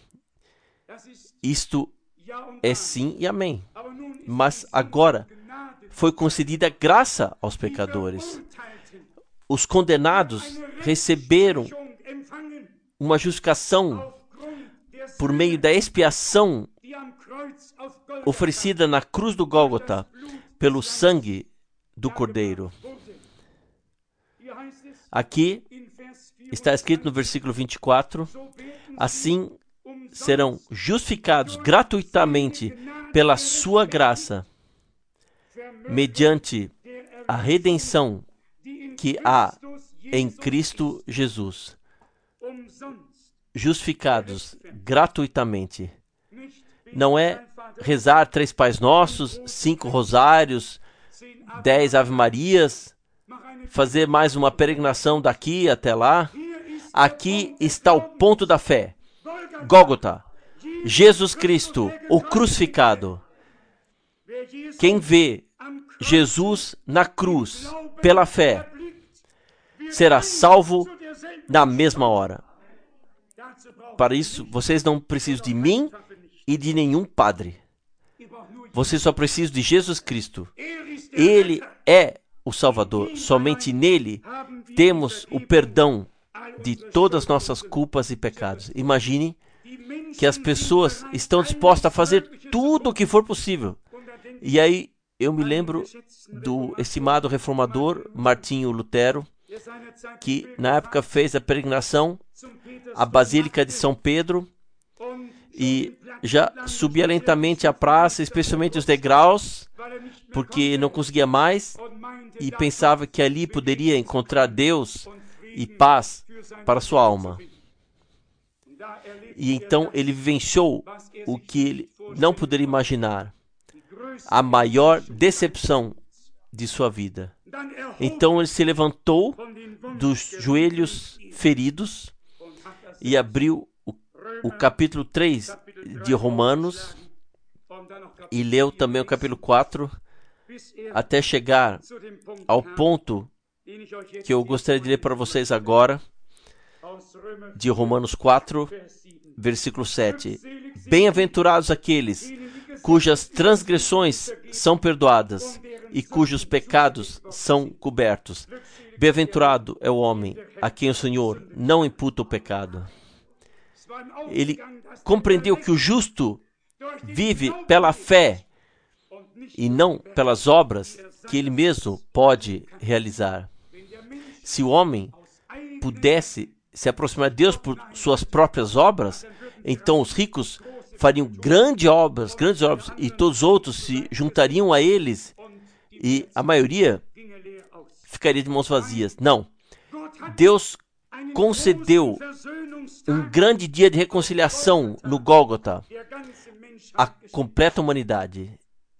Isto é sim e amém. Mas agora foi concedida graça aos pecadores. Os condenados receberam uma justificação por meio da expiação oferecida na cruz do Gólgota pelo sangue do Cordeiro. Aqui está escrito no versículo vinte e quatro: assim serão justificados gratuitamente pela sua graça, mediante a redenção que há em Cristo Jesus. Justificados gratuitamente. Não é rezar três Pais Nossos, cinco rosários, dez Ave Marias, fazer mais uma peregrinação daqui até lá. Aqui está o ponto da fé. Gólgota, Jesus Cristo, o crucificado. Quem vê Jesus na cruz pela fé será salvo na mesma hora. Para isso, vocês não precisam de mim e de nenhum padre. Vocês só precisam de Jesus Cristo. Ele é o Salvador. Somente nele temos o perdão de todas as nossas culpas e pecados. Imagine que as pessoas estão dispostas a fazer tudo o que for possível. E aí eu me lembro do estimado reformador Martinho Lutero, que na época fez a peregrinação à Basílica de São Pedro e já subia lentamente a praça, especialmente os degraus, porque não conseguia mais e pensava que ali poderia encontrar Deus e paz para sua alma. E então ele vivenciou o que ele não poderia imaginar, a maior decepção de sua vida. Então ele se levantou dos joelhos feridos e abriu o, o capítulo três de Romanos e leu também o capítulo quatro até chegar ao ponto que eu gostaria de ler para vocês agora, de Romanos quatro, versículo sete. Bem-aventurados aqueles cujas transgressões são perdoadas e cujos pecados são cobertos. Bem-aventurado é o homem a quem o Senhor não imputa o pecado. Ele compreendeu que o justo vive pela fé e não pelas obras que ele mesmo pode realizar. Se o homem pudesse se aproximar de Deus por suas próprias obras, então os ricos fariam grandes obras, grandes obras, e todos os outros se juntariam a eles, e a maioria ficaria de mãos vazias. Não. Deus concedeu um grande dia de reconciliação no Gólgota à completa humanidade.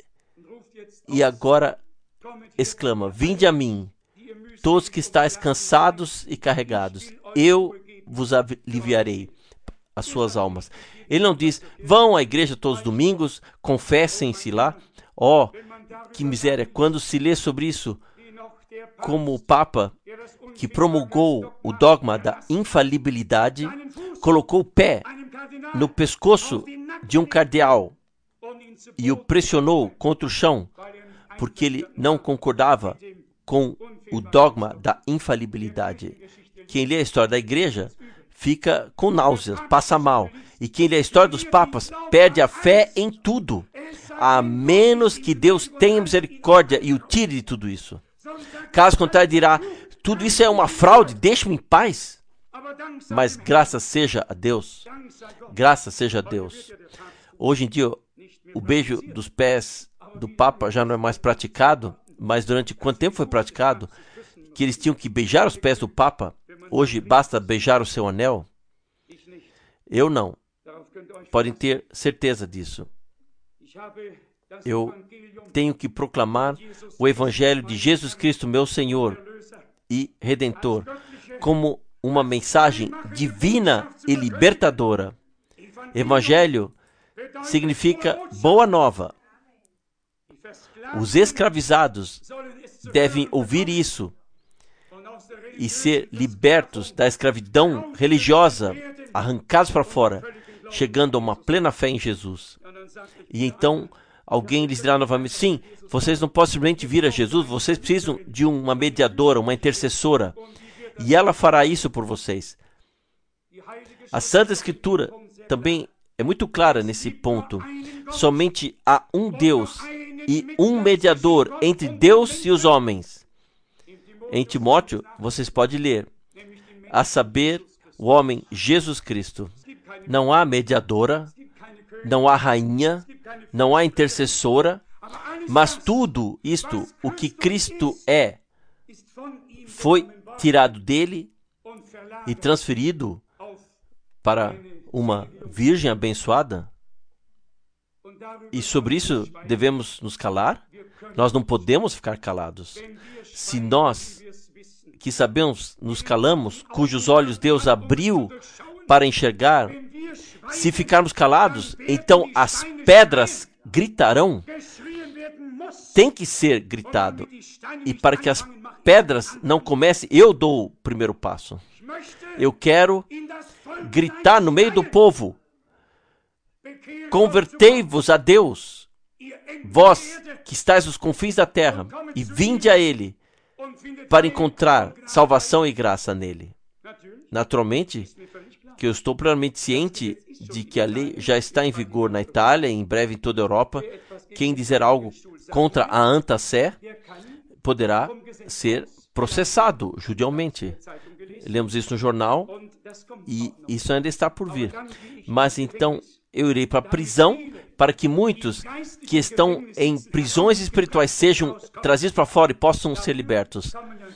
E agora exclama: vinde a mim, todos que estáis cansados e carregados, eu vos aliviarei as suas almas. Ele não diz: vão à igreja todos os domingos, confessem-se lá. Oh, que miséria! Quando se lê sobre isso, como o Papa, que promulgou o dogma da infalibilidade, colocou o pé no pescoço de um cardeal e o pressionou contra o chão, porque ele não concordava com o dogma da infalibilidade. Quem lê a história da igreja fica com náuseas, passa mal. E quem lê a história dos papas perde a fé em tudo, a menos que Deus tenha misericórdia e o tire de tudo isso. Caso contrário, dirá: tudo isso é uma fraude, deixe-me em paz. Mas graças seja a Deus, graças seja a Deus. Hoje em dia, o beijo dos pés do Papa já não é mais praticado, mas durante quanto tempo foi praticado? Que eles tinham que beijar os pés do Papa hoje basta beijar o seu anel? Eu não. Podem ter certeza disso. Eu tenho que proclamar o Evangelho de Jesus Cristo, meu Senhor e Redentor, como uma mensagem divina e libertadora. Evangelho significa boa nova. Os escravizados devem ouvir isso e ser libertos da escravidão religiosa, arrancados para fora, chegando a uma plena fé em Jesus. E então alguém lhes dirá novamente: sim, vocês não podem simplesmente vir a Jesus, vocês precisam de uma mediadora, uma intercessora, e ela fará isso por vocês. A Santa Escritura também é muito clara nesse ponto. Somente há um Deus e um mediador entre Deus e os homens. Em Timóteo, vocês podem ler, a saber, o homem Jesus Cristo. Não há mediadora, não há rainha, não há intercessora, mas tudo isto, o que Cristo é, foi tirado dele e transferido para uma virgem abençoada. E sobre isso devemos nos calar? Nós não podemos ficar calados. Se nós, que sabemos, nos calamos, cujos olhos Deus abriu para enxergar, se ficarmos calados, então as pedras gritarão. Tem que ser gritado. E para que as pedras não comecem, eu dou o primeiro passo. Eu quero gritar no meio do povo: convertei-vos a Deus, vós que estáis nos confins da terra, e vinde a Ele, para encontrar salvação e graça nele. Naturalmente, que eu estou plenamente ciente de que a lei já está em vigor na Itália e em breve em toda a Europa. Quem dizer algo contra a Anta Sé poderá ser processado judicialmente. Lemos isso no jornal e isso ainda está por vir. Mas então eu irei para a prisão para que muitos que estão em prisões espirituais sejam trazidos para fora e possam ser libertos.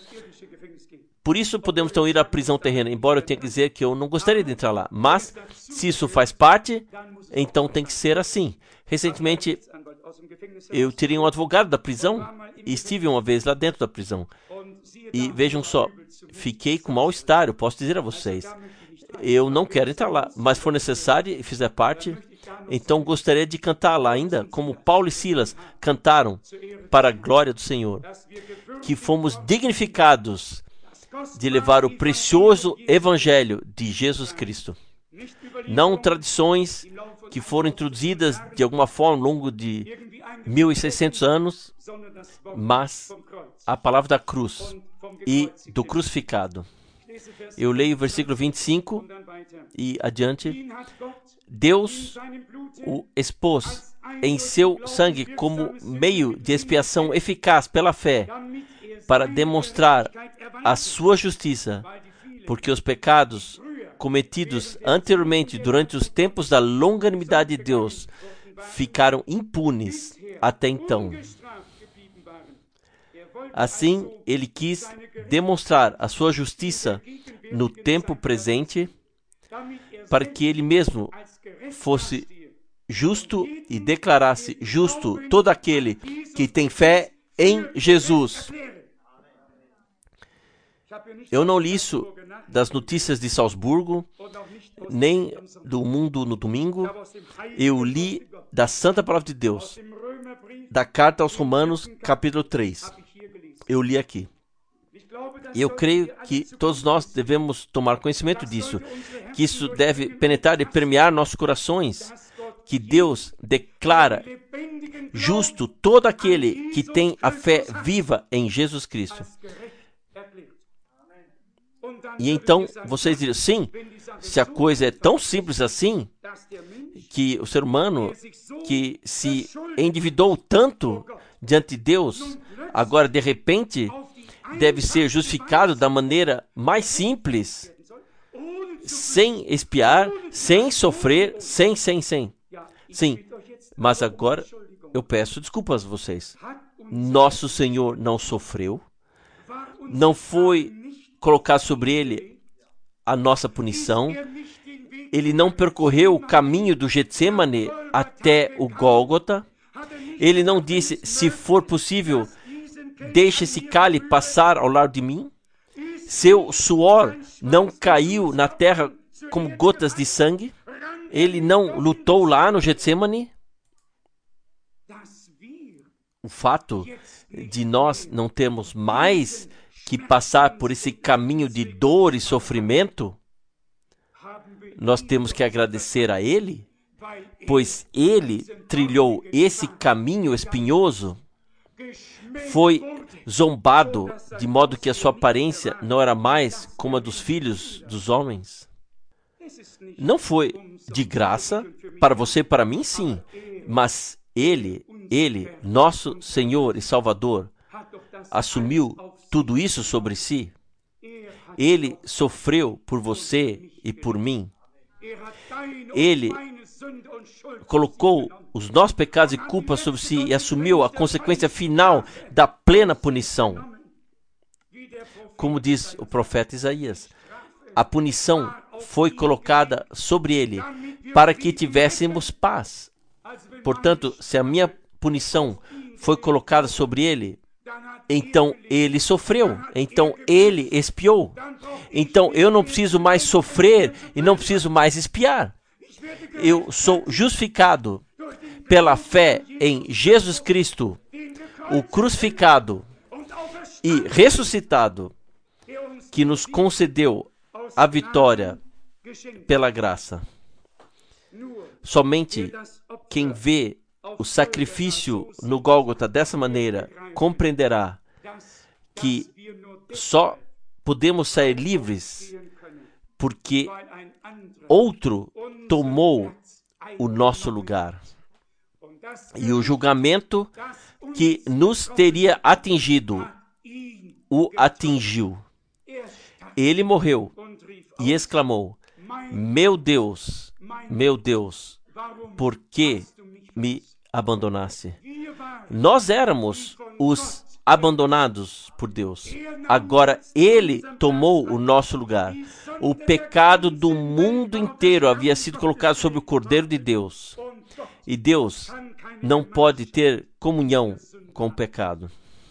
Por isso podemos então ir à prisão terrena, embora eu tenha que dizer que eu não gostaria de entrar lá. Mas, se isso faz parte, então tem que ser assim. Recentemente, eu tirei um advogado da prisão e estive uma vez lá dentro da prisão. E vejam só, fiquei com mal-estar, eu posso dizer a vocês. Eu não quero entrar lá, mas se for necessário e fizer parte, então gostaria de cantar lá ainda, como Paulo e Silas cantaram para a glória do Senhor, que fomos dignificados de levar o precioso Evangelho de Jesus Cristo. Não tradições que foram introduzidas de alguma forma ao longo de mil e seiscentos anos, mas a palavra da cruz e do crucificado. Eu leio o versículo vinte e cinco e adiante. Deus o expôs em seu sangue como meio de expiação eficaz pela fé, para demonstrar a sua justiça, porque os pecados cometidos anteriormente durante os tempos da longanimidade de Deus ficaram impunes até então. Assim, ele quis demonstrar a sua justiça no tempo presente, para que ele mesmo fosse justo e declarasse justo todo aquele que tem fé em Jesus. Eu não li isso das notícias de Salzburgo, nem do Mundo no domingo. Eu li da Santa Palavra de Deus, da Carta aos Romanos, capítulo três. Eu li aqui. E eu creio que todos nós devemos tomar conhecimento disso, que isso deve penetrar e permear nossos corações, que Deus declara justo todo aquele que tem a fé viva em Jesus Cristo. E então vocês diriam, sim, se a coisa é tão simples assim, que o ser humano que se endividou tanto diante de Deus, agora de repente deve ser justificado da maneira mais simples, sem expiar, sem sofrer, sem, sem, sem. Sim, mas agora eu peço desculpas a vocês. Nosso Senhor não sofreu, não foi colocar sobre ele a nossa punição. Ele não percorreu o caminho do Getsêmane até o Gólgota. Ele não disse, se for possível, deixe esse cálice passar ao lado de mim. Seu suor não caiu na terra como gotas de sangue. Ele não lutou lá no Getsêmane. O fato de nós não termos mais que passar por esse caminho de dor e sofrimento, nós temos que agradecer a Ele, pois Ele trilhou esse caminho espinhoso, foi zombado, de modo que a sua aparência não era mais como a dos filhos dos homens. Não foi de graça, para você e para mim, sim, mas Ele, Ele, nosso Senhor e Salvador, assumiu tudo isso sobre si. Ele sofreu por você e por mim. Ele colocou os nossos pecados e culpas sobre si e assumiu a consequência final da plena punição. Como diz o profeta Isaías, a punição foi colocada sobre ele para que tivéssemos paz. Portanto, se a minha punição foi colocada sobre ele, então ele sofreu, então ele expiou. Então eu não preciso mais sofrer e não preciso mais expiar. Eu sou justificado pela fé em Jesus Cristo, o crucificado e ressuscitado, que nos concedeu a vitória pela graça. Somente quem vê o sacrifício no Gólgota dessa maneira compreenderá que só podemos sair livres porque outro tomou o nosso lugar. E o julgamento que nos teria atingido, o atingiu. Ele morreu e exclamou, meu Deus, meu Deus, por que me abandonaste? Nós éramos os abandonados por Deus. Agora Ele tomou o nosso lugar. O pecado do mundo inteiro havia sido colocado sobre o Cordeiro de Deus. E Deus não pode ter comunhão com o pecado.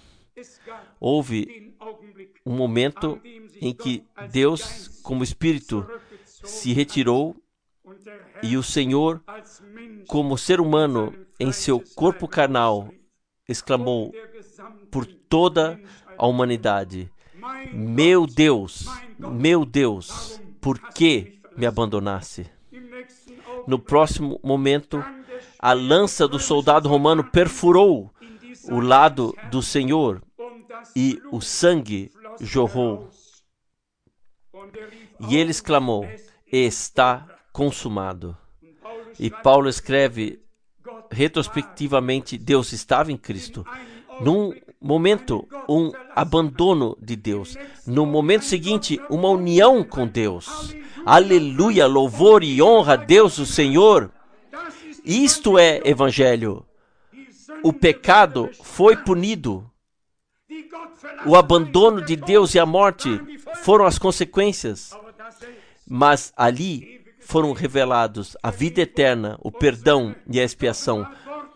Houve um momento em que Deus, como Espírito, se retirou e o Senhor, como ser humano em seu corpo carnal, exclamou por toda a humanidade, meu Deus, meu Deus, por que me abandonaste? No próximo momento, a lança do soldado romano perfurou o lado do Senhor e o sangue jorrou. E ele exclamou, está consumado. E Paulo escreve retrospectivamente, Deus estava em Cristo. Num momento, um abandono de Deus. No momento seguinte, uma união com Deus. Aleluia, louvor e honra a Deus, o Senhor. Isto é evangelho. O pecado foi punido. O abandono de Deus e a morte foram as consequências. Mas ali foram revelados a vida eterna, o perdão e a expiação.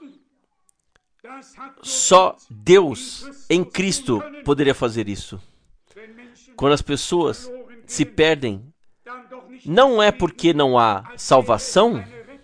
Só Deus em Cristo poderia fazer isso. Quando as pessoas se perdem, não é porque não há salvação,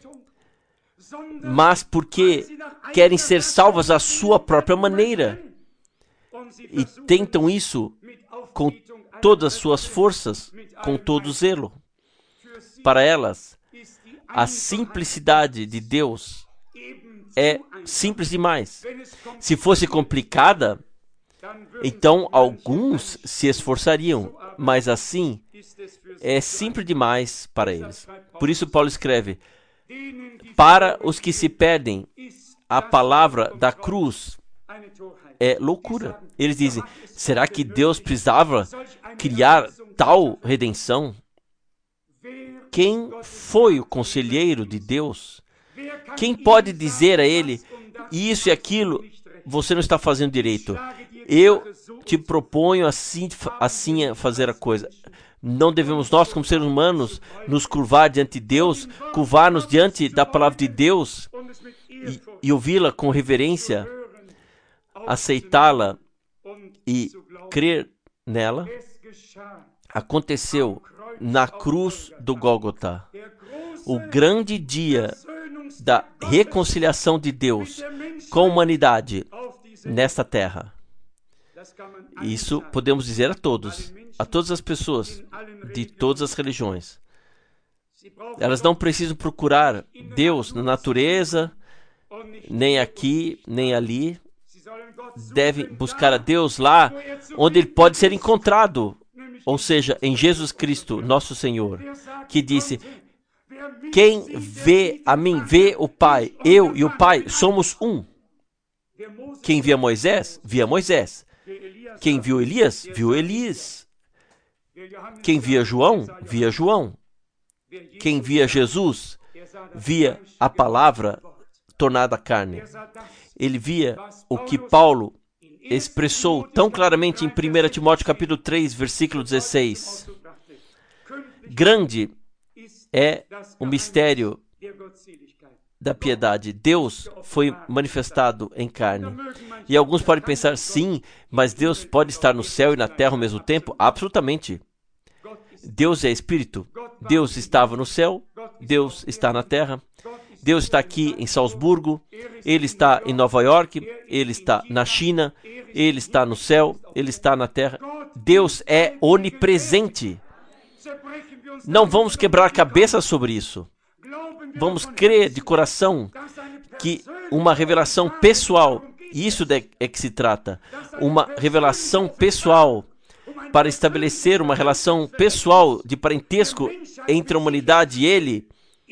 mas porque querem ser salvas à sua própria maneira e tentam isso com todas as suas forças, com todo zelo. Para elas, a simplicidade de Deus é simples demais. Se fosse complicada, então alguns se esforçariam, mas assim é simples demais para eles. Por isso Paulo escreve, para os que se perdem, a palavra da cruz é loucura. Eles dizem, será que Deus precisava criar tal redenção? Quem foi o conselheiro de Deus? Quem pode dizer a ele, isso e aquilo, você não está fazendo direito. Eu te proponho assim, assim a fazer a coisa. Não devemos nós, como seres humanos, nos curvar diante de Deus, curvar-nos diante da palavra de Deus e, e ouvi-la com reverência, aceitá-la e crer nela? Aconteceu na cruz do Gólgota, o grande dia da reconciliação de Deus com a humanidade nesta terra. Isso podemos dizer a todos, a todas as pessoas de todas as religiões. Elas não precisam procurar Deus na natureza, nem aqui, nem ali. Devem buscar a Deus lá onde Ele pode ser encontrado, ou seja, em Jesus Cristo, nosso Senhor, que disse: quem vê a mim, vê o Pai. Eu e o Pai somos um. Quem via Moisés, via Moisés. Quem viu Elias, viu Elias. Quem via João, via João. Quem via Jesus, via a palavra tornada carne. Ele via o que Paulo expressou tão claramente em primeira Timóteo capítulo três, versículo dezesseis. Grande é o mistério da piedade. Deus foi manifestado em carne. E alguns podem pensar, sim, mas Deus pode estar no céu e na terra ao mesmo tempo? Absolutamente. Deus é Espírito. Deus estava no céu, Deus está na terra. Deus está aqui em Salzburgo, Ele está em Nova York, Ele está na China, Ele está no céu, Ele está na terra. Deus é onipresente. Não vamos quebrar a cabeça sobre isso. Vamos crer de coração que uma revelação pessoal, isso é que se trata, uma revelação pessoal para estabelecer uma relação pessoal de parentesco entre a humanidade e Ele,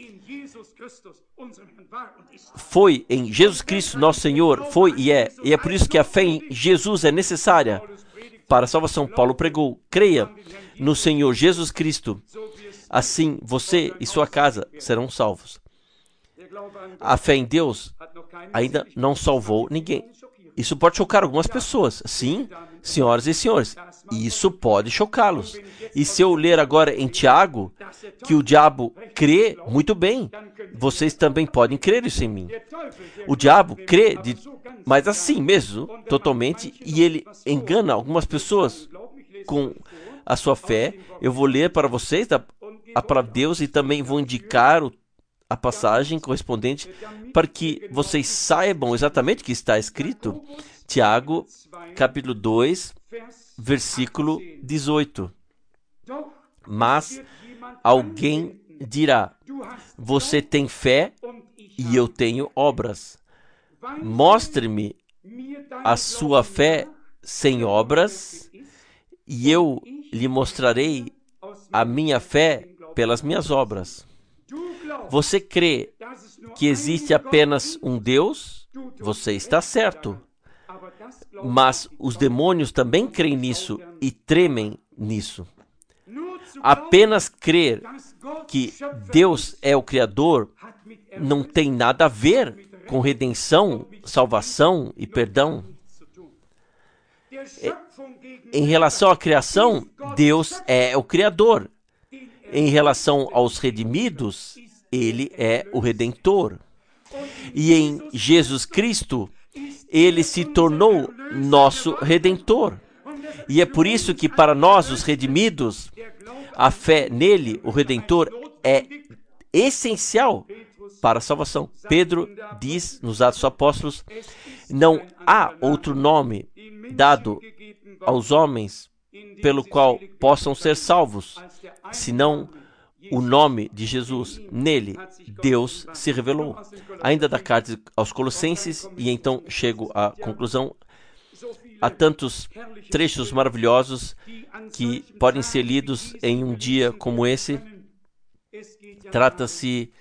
foi em Jesus Cristo, nosso Senhor, foi e é. E é por isso que a fé em Jesus é necessária para a salvação. Paulo pregou: creia no Senhor Jesus Cristo, assim você e sua casa serão salvos. A fé em Deus ainda não salvou ninguém. Isso pode chocar algumas pessoas. Sim, senhoras e senhores, isso pode chocá-los. E se eu ler agora em Tiago que o diabo crê, muito bem, vocês também podem crer isso em mim. O diabo crê, de, mas assim mesmo, totalmente, e ele engana algumas pessoas com a sua fé. Eu vou ler para vocês a, a palavra de Deus e também vou indicar o a passagem correspondente para que vocês saibam exatamente o que está escrito. Tiago, capítulo dois, versículo dezoito. Mas alguém dirá: você tem fé e eu tenho obras. Mostre-me a sua fé sem obras e eu lhe mostrarei a minha fé pelas minhas obras. Você crê que existe apenas um Deus? Você está certo. Mas os demônios também creem nisso e tremem nisso. Apenas crer que Deus é o Criador não tem nada a ver com redenção, salvação e perdão. Em relação à criação, Deus é o Criador. Em relação aos redimidos, Ele é o Redentor. E em Jesus Cristo, Ele se tornou nosso Redentor. E é por isso que para nós, os redimidos, a fé nele, o Redentor, é essencial para a salvação. Pedro diz nos Atos dos Apóstolos: não há outro nome dado aos homens pelo qual possam ser salvos, senão o nome de Jesus. Nele, Deus se revelou. Ainda da carta aos Colossenses, e então chego à conclusão. Há tantos trechos maravilhosos que podem ser lidos em um dia como esse. Trata-se...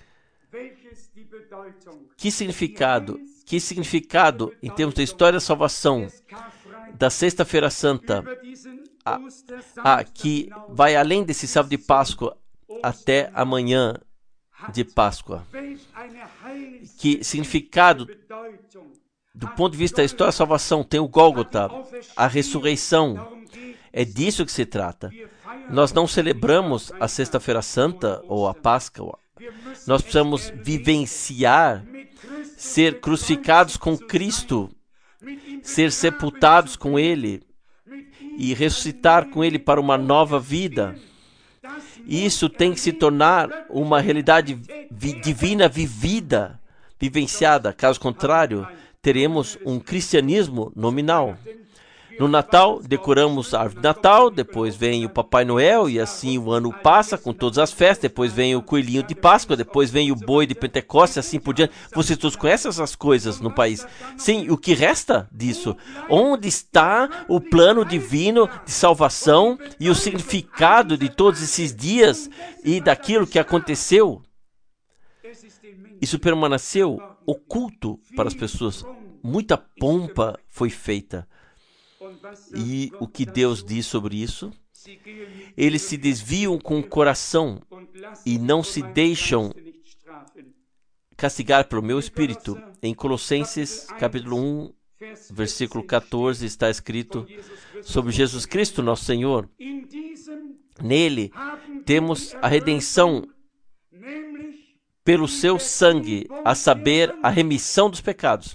Que significado? Que significado, em termos da história da salvação, da Sexta-feira Santa, a, a, que vai além desse sábado de Páscoa até amanhã de Páscoa. Que significado, do ponto de vista da história da salvação, tem o Gólgota, a ressurreição. É disso que se trata. Nós não celebramos a Sexta-feira Santa ou a Páscoa. Nós precisamos vivenciar, ser crucificados com Cristo, ser sepultados com Ele e ressuscitar com Ele para uma nova vida. Isso tem que se tornar uma realidade vi- divina vivida, vivenciada. Caso contrário, teremos um cristianismo nominal. No Natal, decoramos a árvore de Natal, depois vem o Papai Noel, e assim o ano passa com todas as festas, depois vem o coelhinho de Páscoa, depois vem o boi de Pentecostes, assim por diante. Vocês todos conhecem essas coisas no país. Sim, o que resta disso? Onde está o plano divino de salvação e o significado de todos esses dias e daquilo que aconteceu? Isso permaneceu oculto para as pessoas. Muita pompa foi feita. E o que Deus diz sobre isso? Eles se desviam com o coração e não se deixam castigar pelo meu espírito. Em Colossenses, capítulo um, versículo quatorze, está escrito sobre Jesus Cristo, nosso Senhor. Nele temos a redenção pelo seu sangue, a saber, a remissão dos pecados.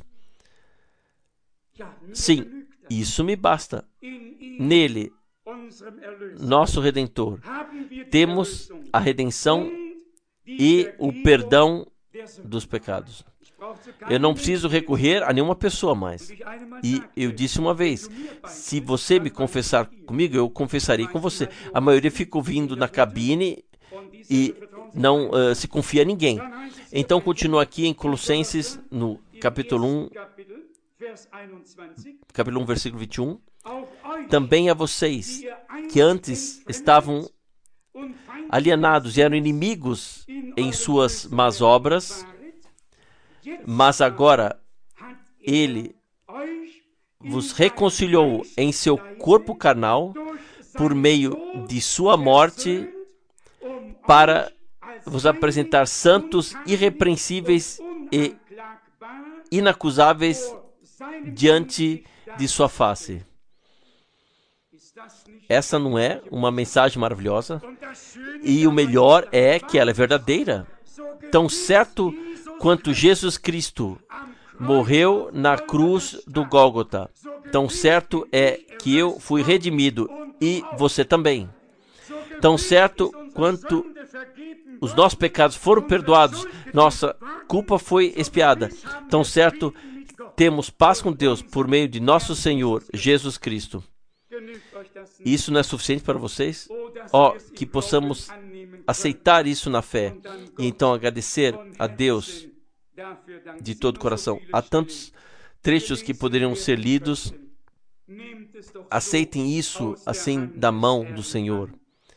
Sim, isso me basta. Nele, nosso Redentor, temos a redenção e o perdão dos pecados. Eu não preciso recorrer a nenhuma pessoa mais. E eu disse uma vez, se você me confessar comigo, eu confessarei com você. A maioria fica ouvindo na cabine e não uh, se confia em ninguém. Então, continua aqui em Colossenses, no capítulo um, capítulo um, versículo vinte e um. Também a vocês, que antes estavam alienados e eram inimigos em suas más obras, mas agora Ele vos reconciliou em seu corpo carnal por meio de sua morte para vos apresentar santos, irrepreensíveis e inacusáveis diante de sua face. Essa não é uma mensagem maravilhosa? E o melhor é que ela é verdadeira. Tão certo quanto Jesus Cristo morreu na cruz do Gólgota, tão certo é que eu fui redimido e você também. Tão certo quanto os nossos pecados foram perdoados, nossa culpa foi expiada, tão certo temos paz com Deus por meio de nosso Senhor Jesus Cristo. Isso não é suficiente para vocês? Ó, oh, que possamos aceitar isso na fé e então agradecer a Deus de todo o coração. Há tantos trechos que poderiam ser lidos. Aceitem isso assim da mão do Senhor.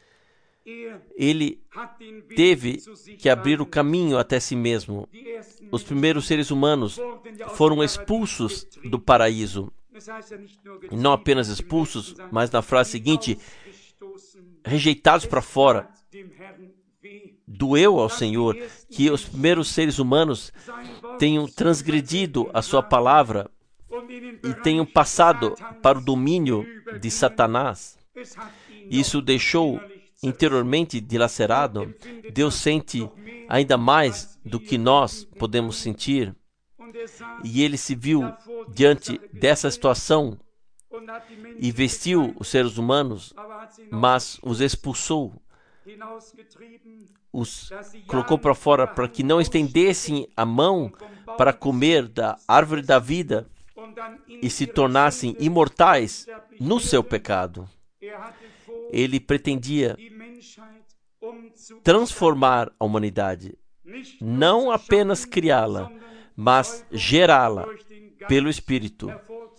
Ele teve que abrir o caminho até si mesmo. Os primeiros seres humanos foram expulsos do paraíso. Não apenas expulsos, mas na frase seguinte, rejeitados para fora. Doeu ao Senhor que os primeiros seres humanos tenham transgredido a sua palavra e tenham passado para o domínio de Satanás. Isso deixou interiormente dilacerado. Deus sente ainda mais do que nós podemos sentir. E ele se viu diante dessa situação e vestiu os seres humanos, mas os expulsou, os colocou para fora para que não estendessem a mão para comer da árvore da vida e se tornassem imortais no seu pecado. Ele pretendia transformar a humanidade, não apenas criá-la, mas gerá-la pelo Espírito.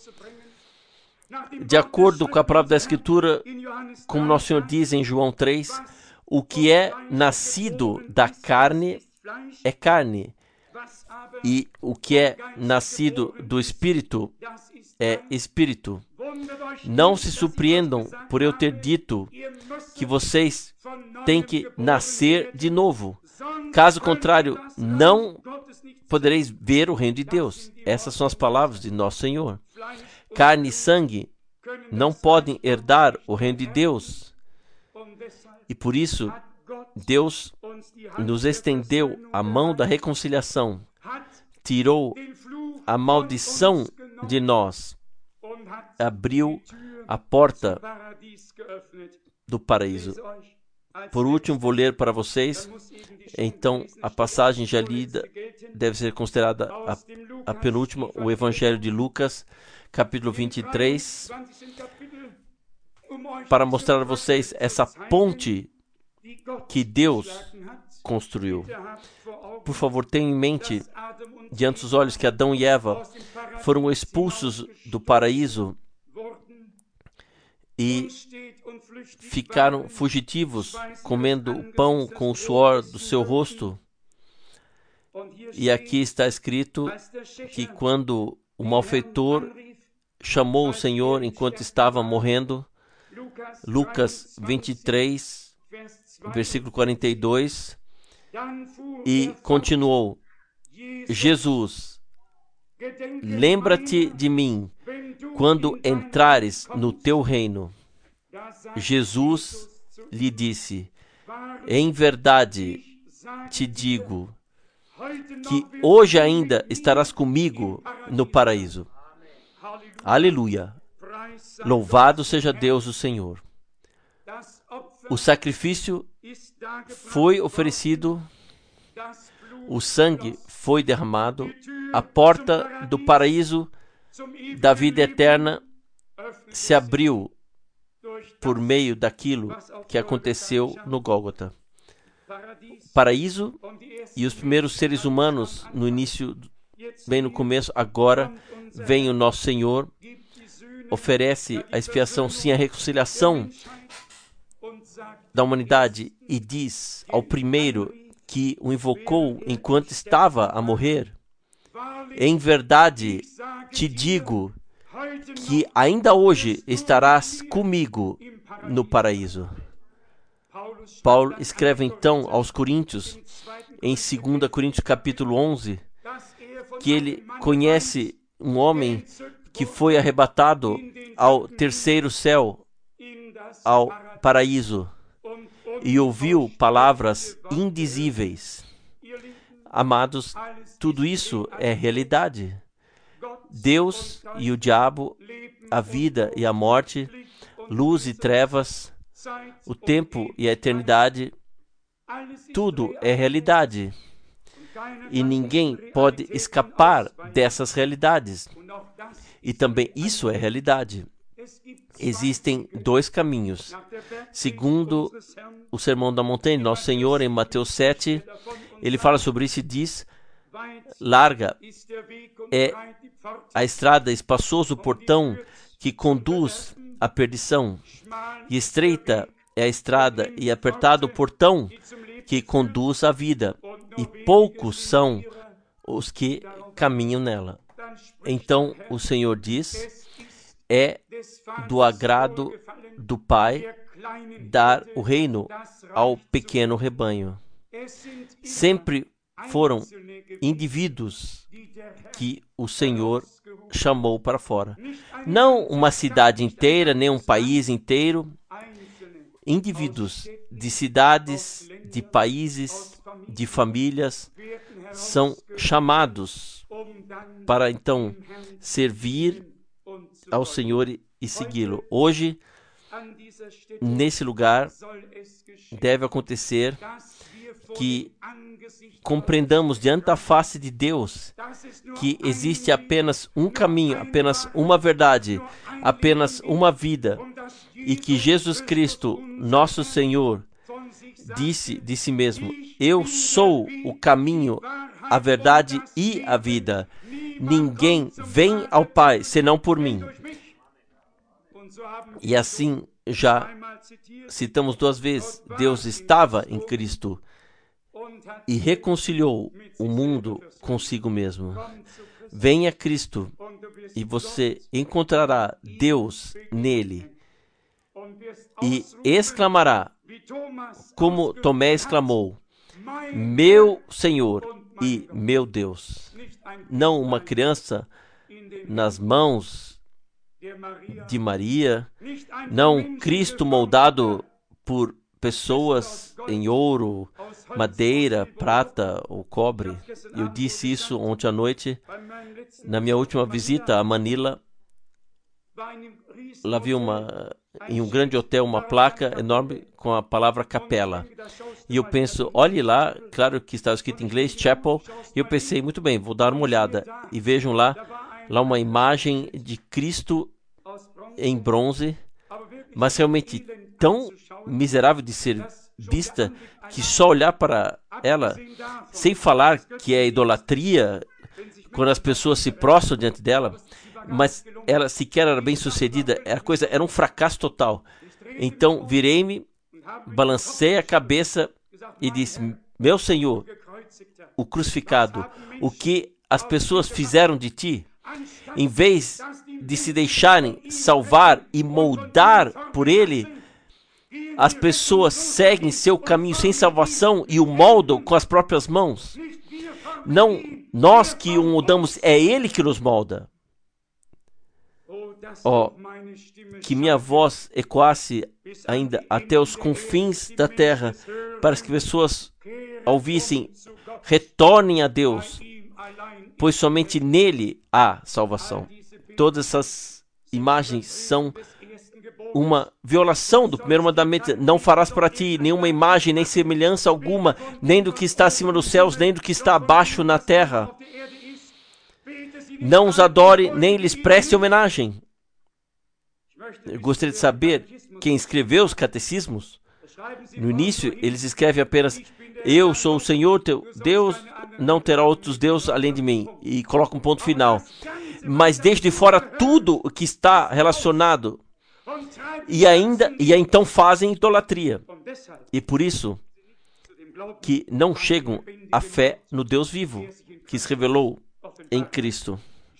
De acordo com a palavra da Escritura, como nosso Senhor diz em João três, o que é nascido da carne é carne, e o que é nascido do Espírito é Espírito. Não se surpreendam por eu ter dito que vocês têm que nascer de novo. Caso contrário, não podereis ver o reino de Deus. Essas são as palavras de nosso Senhor. Carne e sangue não podem herdar o reino de Deus. E por isso, Deus nos estendeu a mão da reconciliação, tirou a maldição de nós, abriu a porta do paraíso. Por último, vou ler para vocês, então, a passagem já lida deve ser considerada a, a penúltima, o Evangelho de Lucas, capítulo vinte e três, para mostrar a vocês essa ponte que Deus construiu. Por favor, tenham em mente, diante dos olhos, que Adão e Eva foram expulsos do paraíso e ficaram fugitivos, comendo o pão com o suor do seu rosto. E aqui está escrito que quando o malfeitor chamou o Senhor enquanto estava morrendo, Lucas vinte e três, versículo quarenta e dois, e continuou: Jesus, lembra-te de mim quando entrares no teu reino. Jesus lhe disse: em verdade te digo que hoje ainda estarás comigo no paraíso. Aleluia! Louvado seja Deus o Senhor. O sacrifício foi oferecido, o sangue foi derramado, a porta do paraíso da vida eterna se abriu por meio daquilo que aconteceu no Gólgota. Paraíso e os primeiros seres humanos no início, bem no começo, agora vem o nosso Senhor, oferece a expiação, sim, a reconciliação da humanidade e diz ao primeiro que o invocou enquanto estava a morrer: em verdade te digo que ainda hoje estarás comigo no paraíso. Paulo escreve então aos Coríntios, em dois Coríntios capítulo onze, que ele conhece um homem que foi arrebatado ao terceiro céu, ao paraíso, e ouviu palavras indizíveis. Amados, tudo isso é realidade. Deus e o diabo, a vida e a morte, luz e trevas, o tempo e a eternidade, tudo é realidade. E ninguém pode escapar dessas realidades. E também isso é realidade. Existem dois caminhos. Segundo o Sermão da Montanha, Nosso Senhor, em Mateus sete, ele fala sobre isso e diz: larga é a estrada, espaçoso o portão que conduz à perdição, e estreita é a estrada e apertado o portão que conduz à vida, e poucos são os que caminham nela. Então o Senhor diz: é do agrado do Pai dar o reino ao pequeno rebanho. Sempre foram indivíduos que o Senhor chamou para fora. Não uma cidade inteira, nem um país inteiro. Indivíduos de cidades, de países, de famílias são chamados para então servir ao Senhor e segui-lo. Hoje, nesse lugar, deve acontecer que compreendamos diante da face de Deus que existe apenas um caminho, apenas uma verdade, apenas uma vida, e que Jesus Cristo, nosso Senhor, disse de si mesmo: eu sou o caminho, a verdade e a vida. Ninguém vem ao Pai senão por mim. E assim, já citamos duas vezes, Deus estava em Cristo e reconciliou o mundo consigo mesmo. Venha a Cristo e você encontrará Deus nele e exclamará, como Tomé exclamou: meu Senhor e meu Deus. Não uma criança nas mãos de Maria, não Cristo moldado por pessoas em ouro, madeira, prata ou cobre. Eu disse isso ontem à noite, na minha última visita a Manila. Lá vi uma, em um grande hotel uma placa enorme com a palavra capela. E eu penso, olhe lá, claro que está escrito em inglês, chapel. E eu pensei, muito bem, vou dar uma olhada. E vejam lá, lá uma imagem de Cristo em bronze, mas realmente tão miserável de ser vista que só olhar para ela, sem falar que é idolatria, quando as pessoas se prostram diante dela, mas ela sequer era bem sucedida, a coisa era um fracasso total. Então virei-me, balancei a cabeça e disse, meu Senhor, o crucificado, o que as pessoas fizeram de ti, em vez de se deixarem salvar e moldar por ele, as pessoas seguem seu caminho sem salvação e o moldam com as próprias mãos. Não nós que o moldamos, é ele que nos molda. Oh, que minha voz ecoasse ainda até os confins da terra, para que pessoas ouvissem, retornem a Deus, pois somente nele há salvação. Todas essas imagens são uma violação do primeiro mandamento. Não farás para ti nenhuma imagem, nem semelhança alguma, nem do que está acima dos céus, nem do que está abaixo na terra. Não os adore, nem lhes preste homenagem. Eu gostaria de saber quem escreveu os catecismos. No início, eles escrevem apenas, eu sou o Senhor teu Deus, não terá outros deuses além de mim. E coloca um ponto final. Mas deixa de fora tudo o que está relacionado. E ainda, e então fazem idolatria. E por isso que não chegam à fé no Deus vivo, que se revelou em Cristo.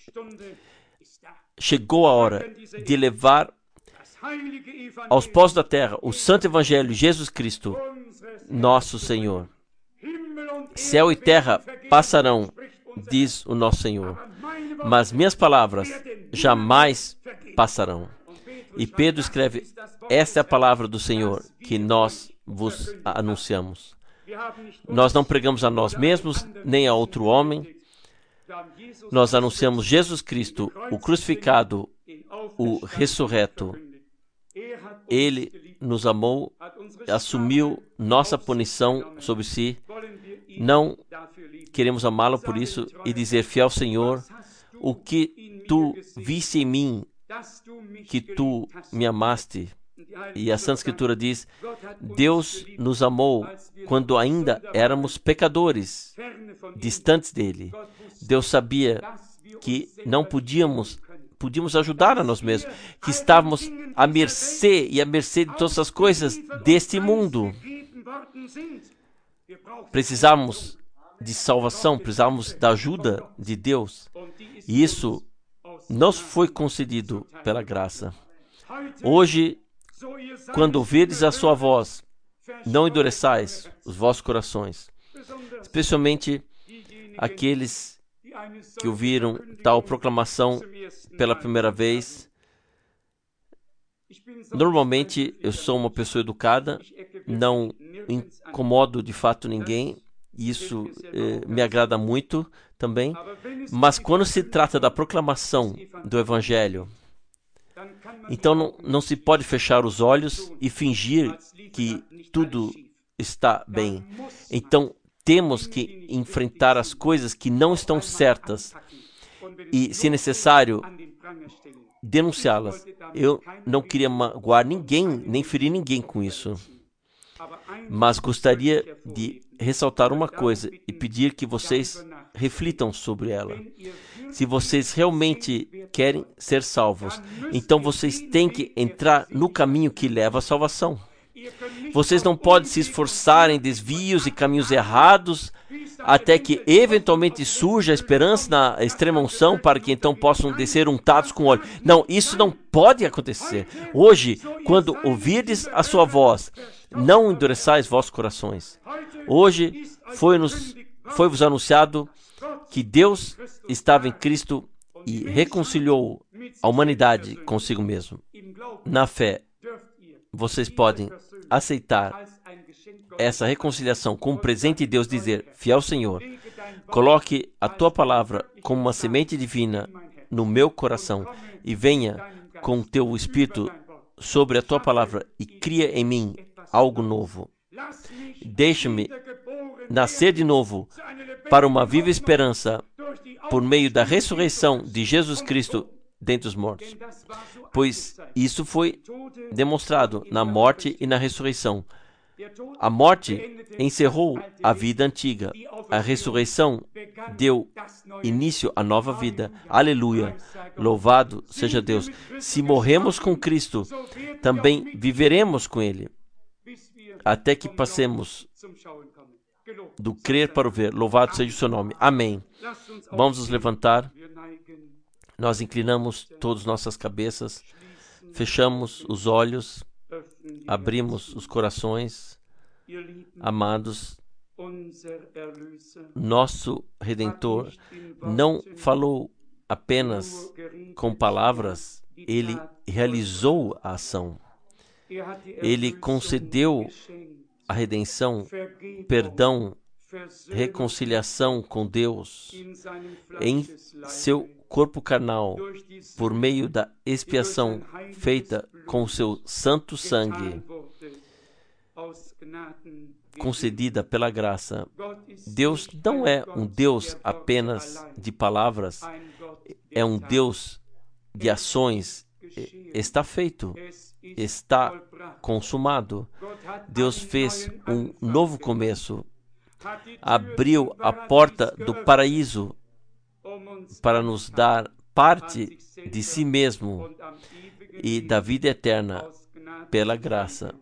Chegou a hora de levar aos pós da terra o Santo Evangelho, Jesus Cristo, nosso Senhor. Céu e terra passarão, diz o nosso Senhor, mas minhas palavras jamais passarão. E Pedro escreve, esta é a palavra do Senhor que nós vos anunciamos. Nós não pregamos a nós mesmos, nem a outro homem. Nós anunciamos Jesus Cristo, o crucificado, o ressurreto. Ele nos amou, assumiu nossa punição sobre si. Não queremos amá-lo por isso e dizer, fiel Senhor, o que tu viste em mim, que tu me amaste. E a Santa Escritura diz, Deus nos amou quando ainda éramos pecadores, distantes dele. Deus sabia que não podíamos, podíamos ajudar a nós mesmos, que estávamos à mercê e à mercê de todas as coisas deste mundo. Precisávamos de salvação, precisávamos da ajuda de Deus. E isso nos foi concedido pela graça. Hoje, quando ouvirdes a sua voz, não endureçais os vossos corações, especialmente aqueles que ouviram tal proclamação pela primeira vez. Normalmente, eu sou uma pessoa educada, não incomodo de fato ninguém, isso eh, me agrada muito também, mas quando se trata da proclamação do Evangelho, então não, não se pode fechar os olhos e fingir que tudo está bem. Então temos que enfrentar as coisas que não estão certas e, se necessário, denunciá-las. Eu não queria magoar ninguém, nem ferir ninguém com isso. Mas gostaria de ressaltar uma coisa e pedir que vocês reflitam sobre ela. Se vocês realmente querem ser salvos, então vocês têm que entrar no caminho que leva à salvação. Vocês não podem se esforçar em desvios e caminhos errados até que eventualmente surja a esperança na extrema unção para que então possam descer untados com óleo. Não, isso não pode acontecer. Hoje, quando ouvirdes a sua voz, não endureçais vossos corações. Hoje foi-nos, foi-vos anunciado que Deus estava em Cristo e reconciliou a humanidade consigo mesmo. Na fé, vocês podem aceitar essa reconciliação como presente de Deus, dizer: fiel Senhor, coloque a tua palavra como uma semente divina no meu coração e venha com o teu Espírito sobre a tua palavra e cria em mim algo novo. Deixa-me nascer de novo para uma viva esperança por meio da ressurreição de Jesus Cristo dentre os mortos, pois isso foi demonstrado na morte e na ressurreição. A morte encerrou a vida antiga. A ressurreição deu início à nova vida. Aleluia! Louvado seja Deus. Se morremos com Cristo, também viveremos com Ele, até que passemos do crer para o ver. Louvado seja o seu nome. Amém. Vamos nos levantar. Nós inclinamos todas nossas cabeças, fechamos os olhos, abrimos os corações. Amados, nosso Redentor não falou apenas com palavras, ele realizou a ação. Ele concedeu a redenção, perdão, reconciliação com Deus em seu corpo carnal, por meio da expiação feita com seu santo sangue, concedida pela graça. Deus não é um Deus apenas de palavras, é um Deus de ações. Está feito, está consumado. Deus fez um novo começo, abriu a porta do paraíso para nos dar parte de si mesmo e da vida eterna pela graça.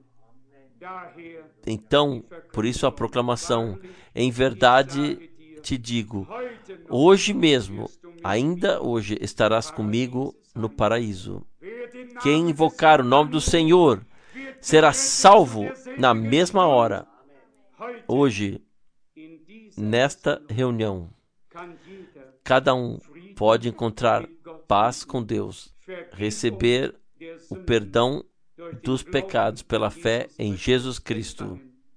Então, por isso a proclamação: em verdade te digo, hoje mesmo, ainda hoje, estarás comigo no paraíso. Quem invocar o nome do Senhor será salvo na mesma hora. Hoje, nesta reunião, cada um pode encontrar paz com Deus, receber o perdão dos pecados pela fé em Jesus Cristo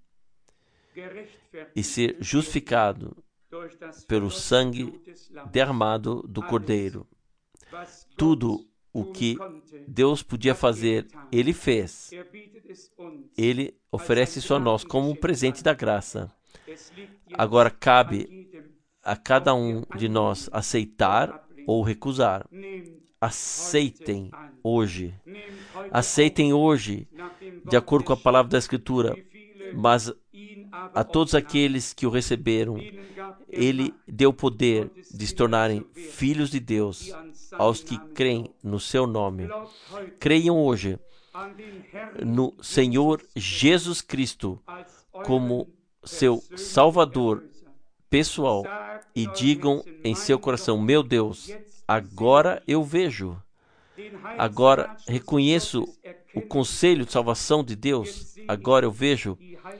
e ser justificado pelo sangue derramado do Cordeiro. Tudo o que Deus podia fazer, Ele fez. Ele oferece isso a nós como um presente da graça. Agora cabe a cada um de nós aceitar ou recusar. Aceitem hoje. Aceitem hoje, de acordo com a palavra da Escritura. Mas a todos aqueles que o receberam, Ele deu poder de se tornarem filhos de Deus, aos que creem no seu nome. Creiam hoje no Senhor Jesus Cristo como seu Salvador pessoal e digam em seu coração: meu Deus, agora eu vejo, agora reconheço o conselho de salvação de Deus, agora eu vejo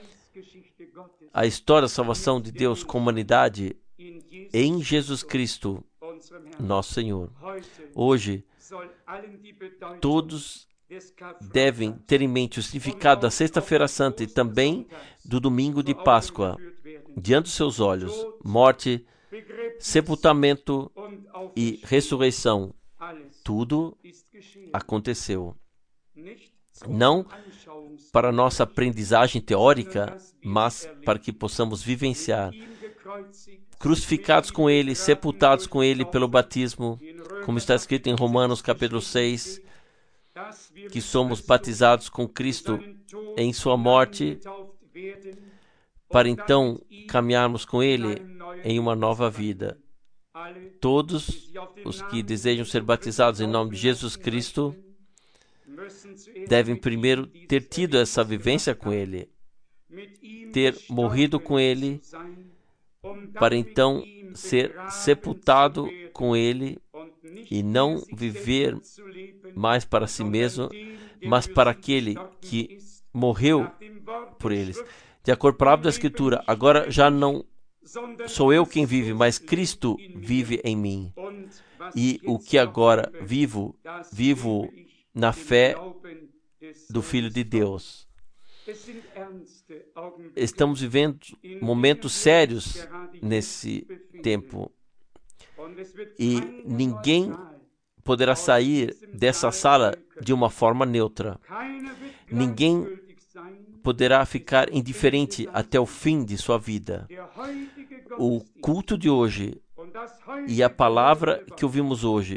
a história da salvação de Deus com a humanidade em Jesus Cristo, nosso Senhor. Hoje, todos devem ter em mente o significado da Sexta-feira Santa e também do domingo de Páscoa, diante dos seus olhos: morte, sepultamento e ressurreição. Tudo aconteceu. Não para nossa aprendizagem teórica, mas para que possamos vivenciar. Crucificados com Ele, sepultados com Ele pelo batismo, como está escrito em Romanos capítulo seis, que somos batizados com Cristo em sua morte, para então caminharmos com Ele em uma nova vida. Todos os que desejam ser batizados em nome de Jesus Cristo devem primeiro ter tido essa vivência com Ele, ter morrido com Ele, para então ser sepultado com Ele e não viver mais para si mesmo, mas para aquele que morreu por eles. De acordo com a palavra da Escritura, agora já não sou eu quem vive, mas Cristo vive em mim. E o que agora vivo, vivo na fé do Filho de Deus. Estamos vivendo momentos sérios nesse tempo e ninguém poderá sair dessa sala de uma forma neutra. Ninguém poderá ficar indiferente até o fim de sua vida. O culto de hoje e a palavra que ouvimos hoje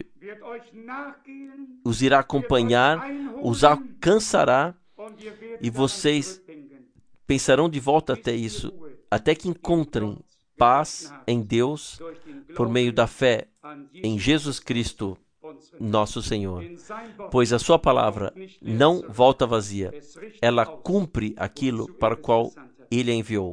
os irá acompanhar, os alcançará e vocês pensarão de volta até isso, até que encontrem paz em Deus por meio da fé em Jesus Cristo, nosso Senhor. Pois a sua palavra não volta vazia, ela cumpre aquilo para o qual Ele a enviou.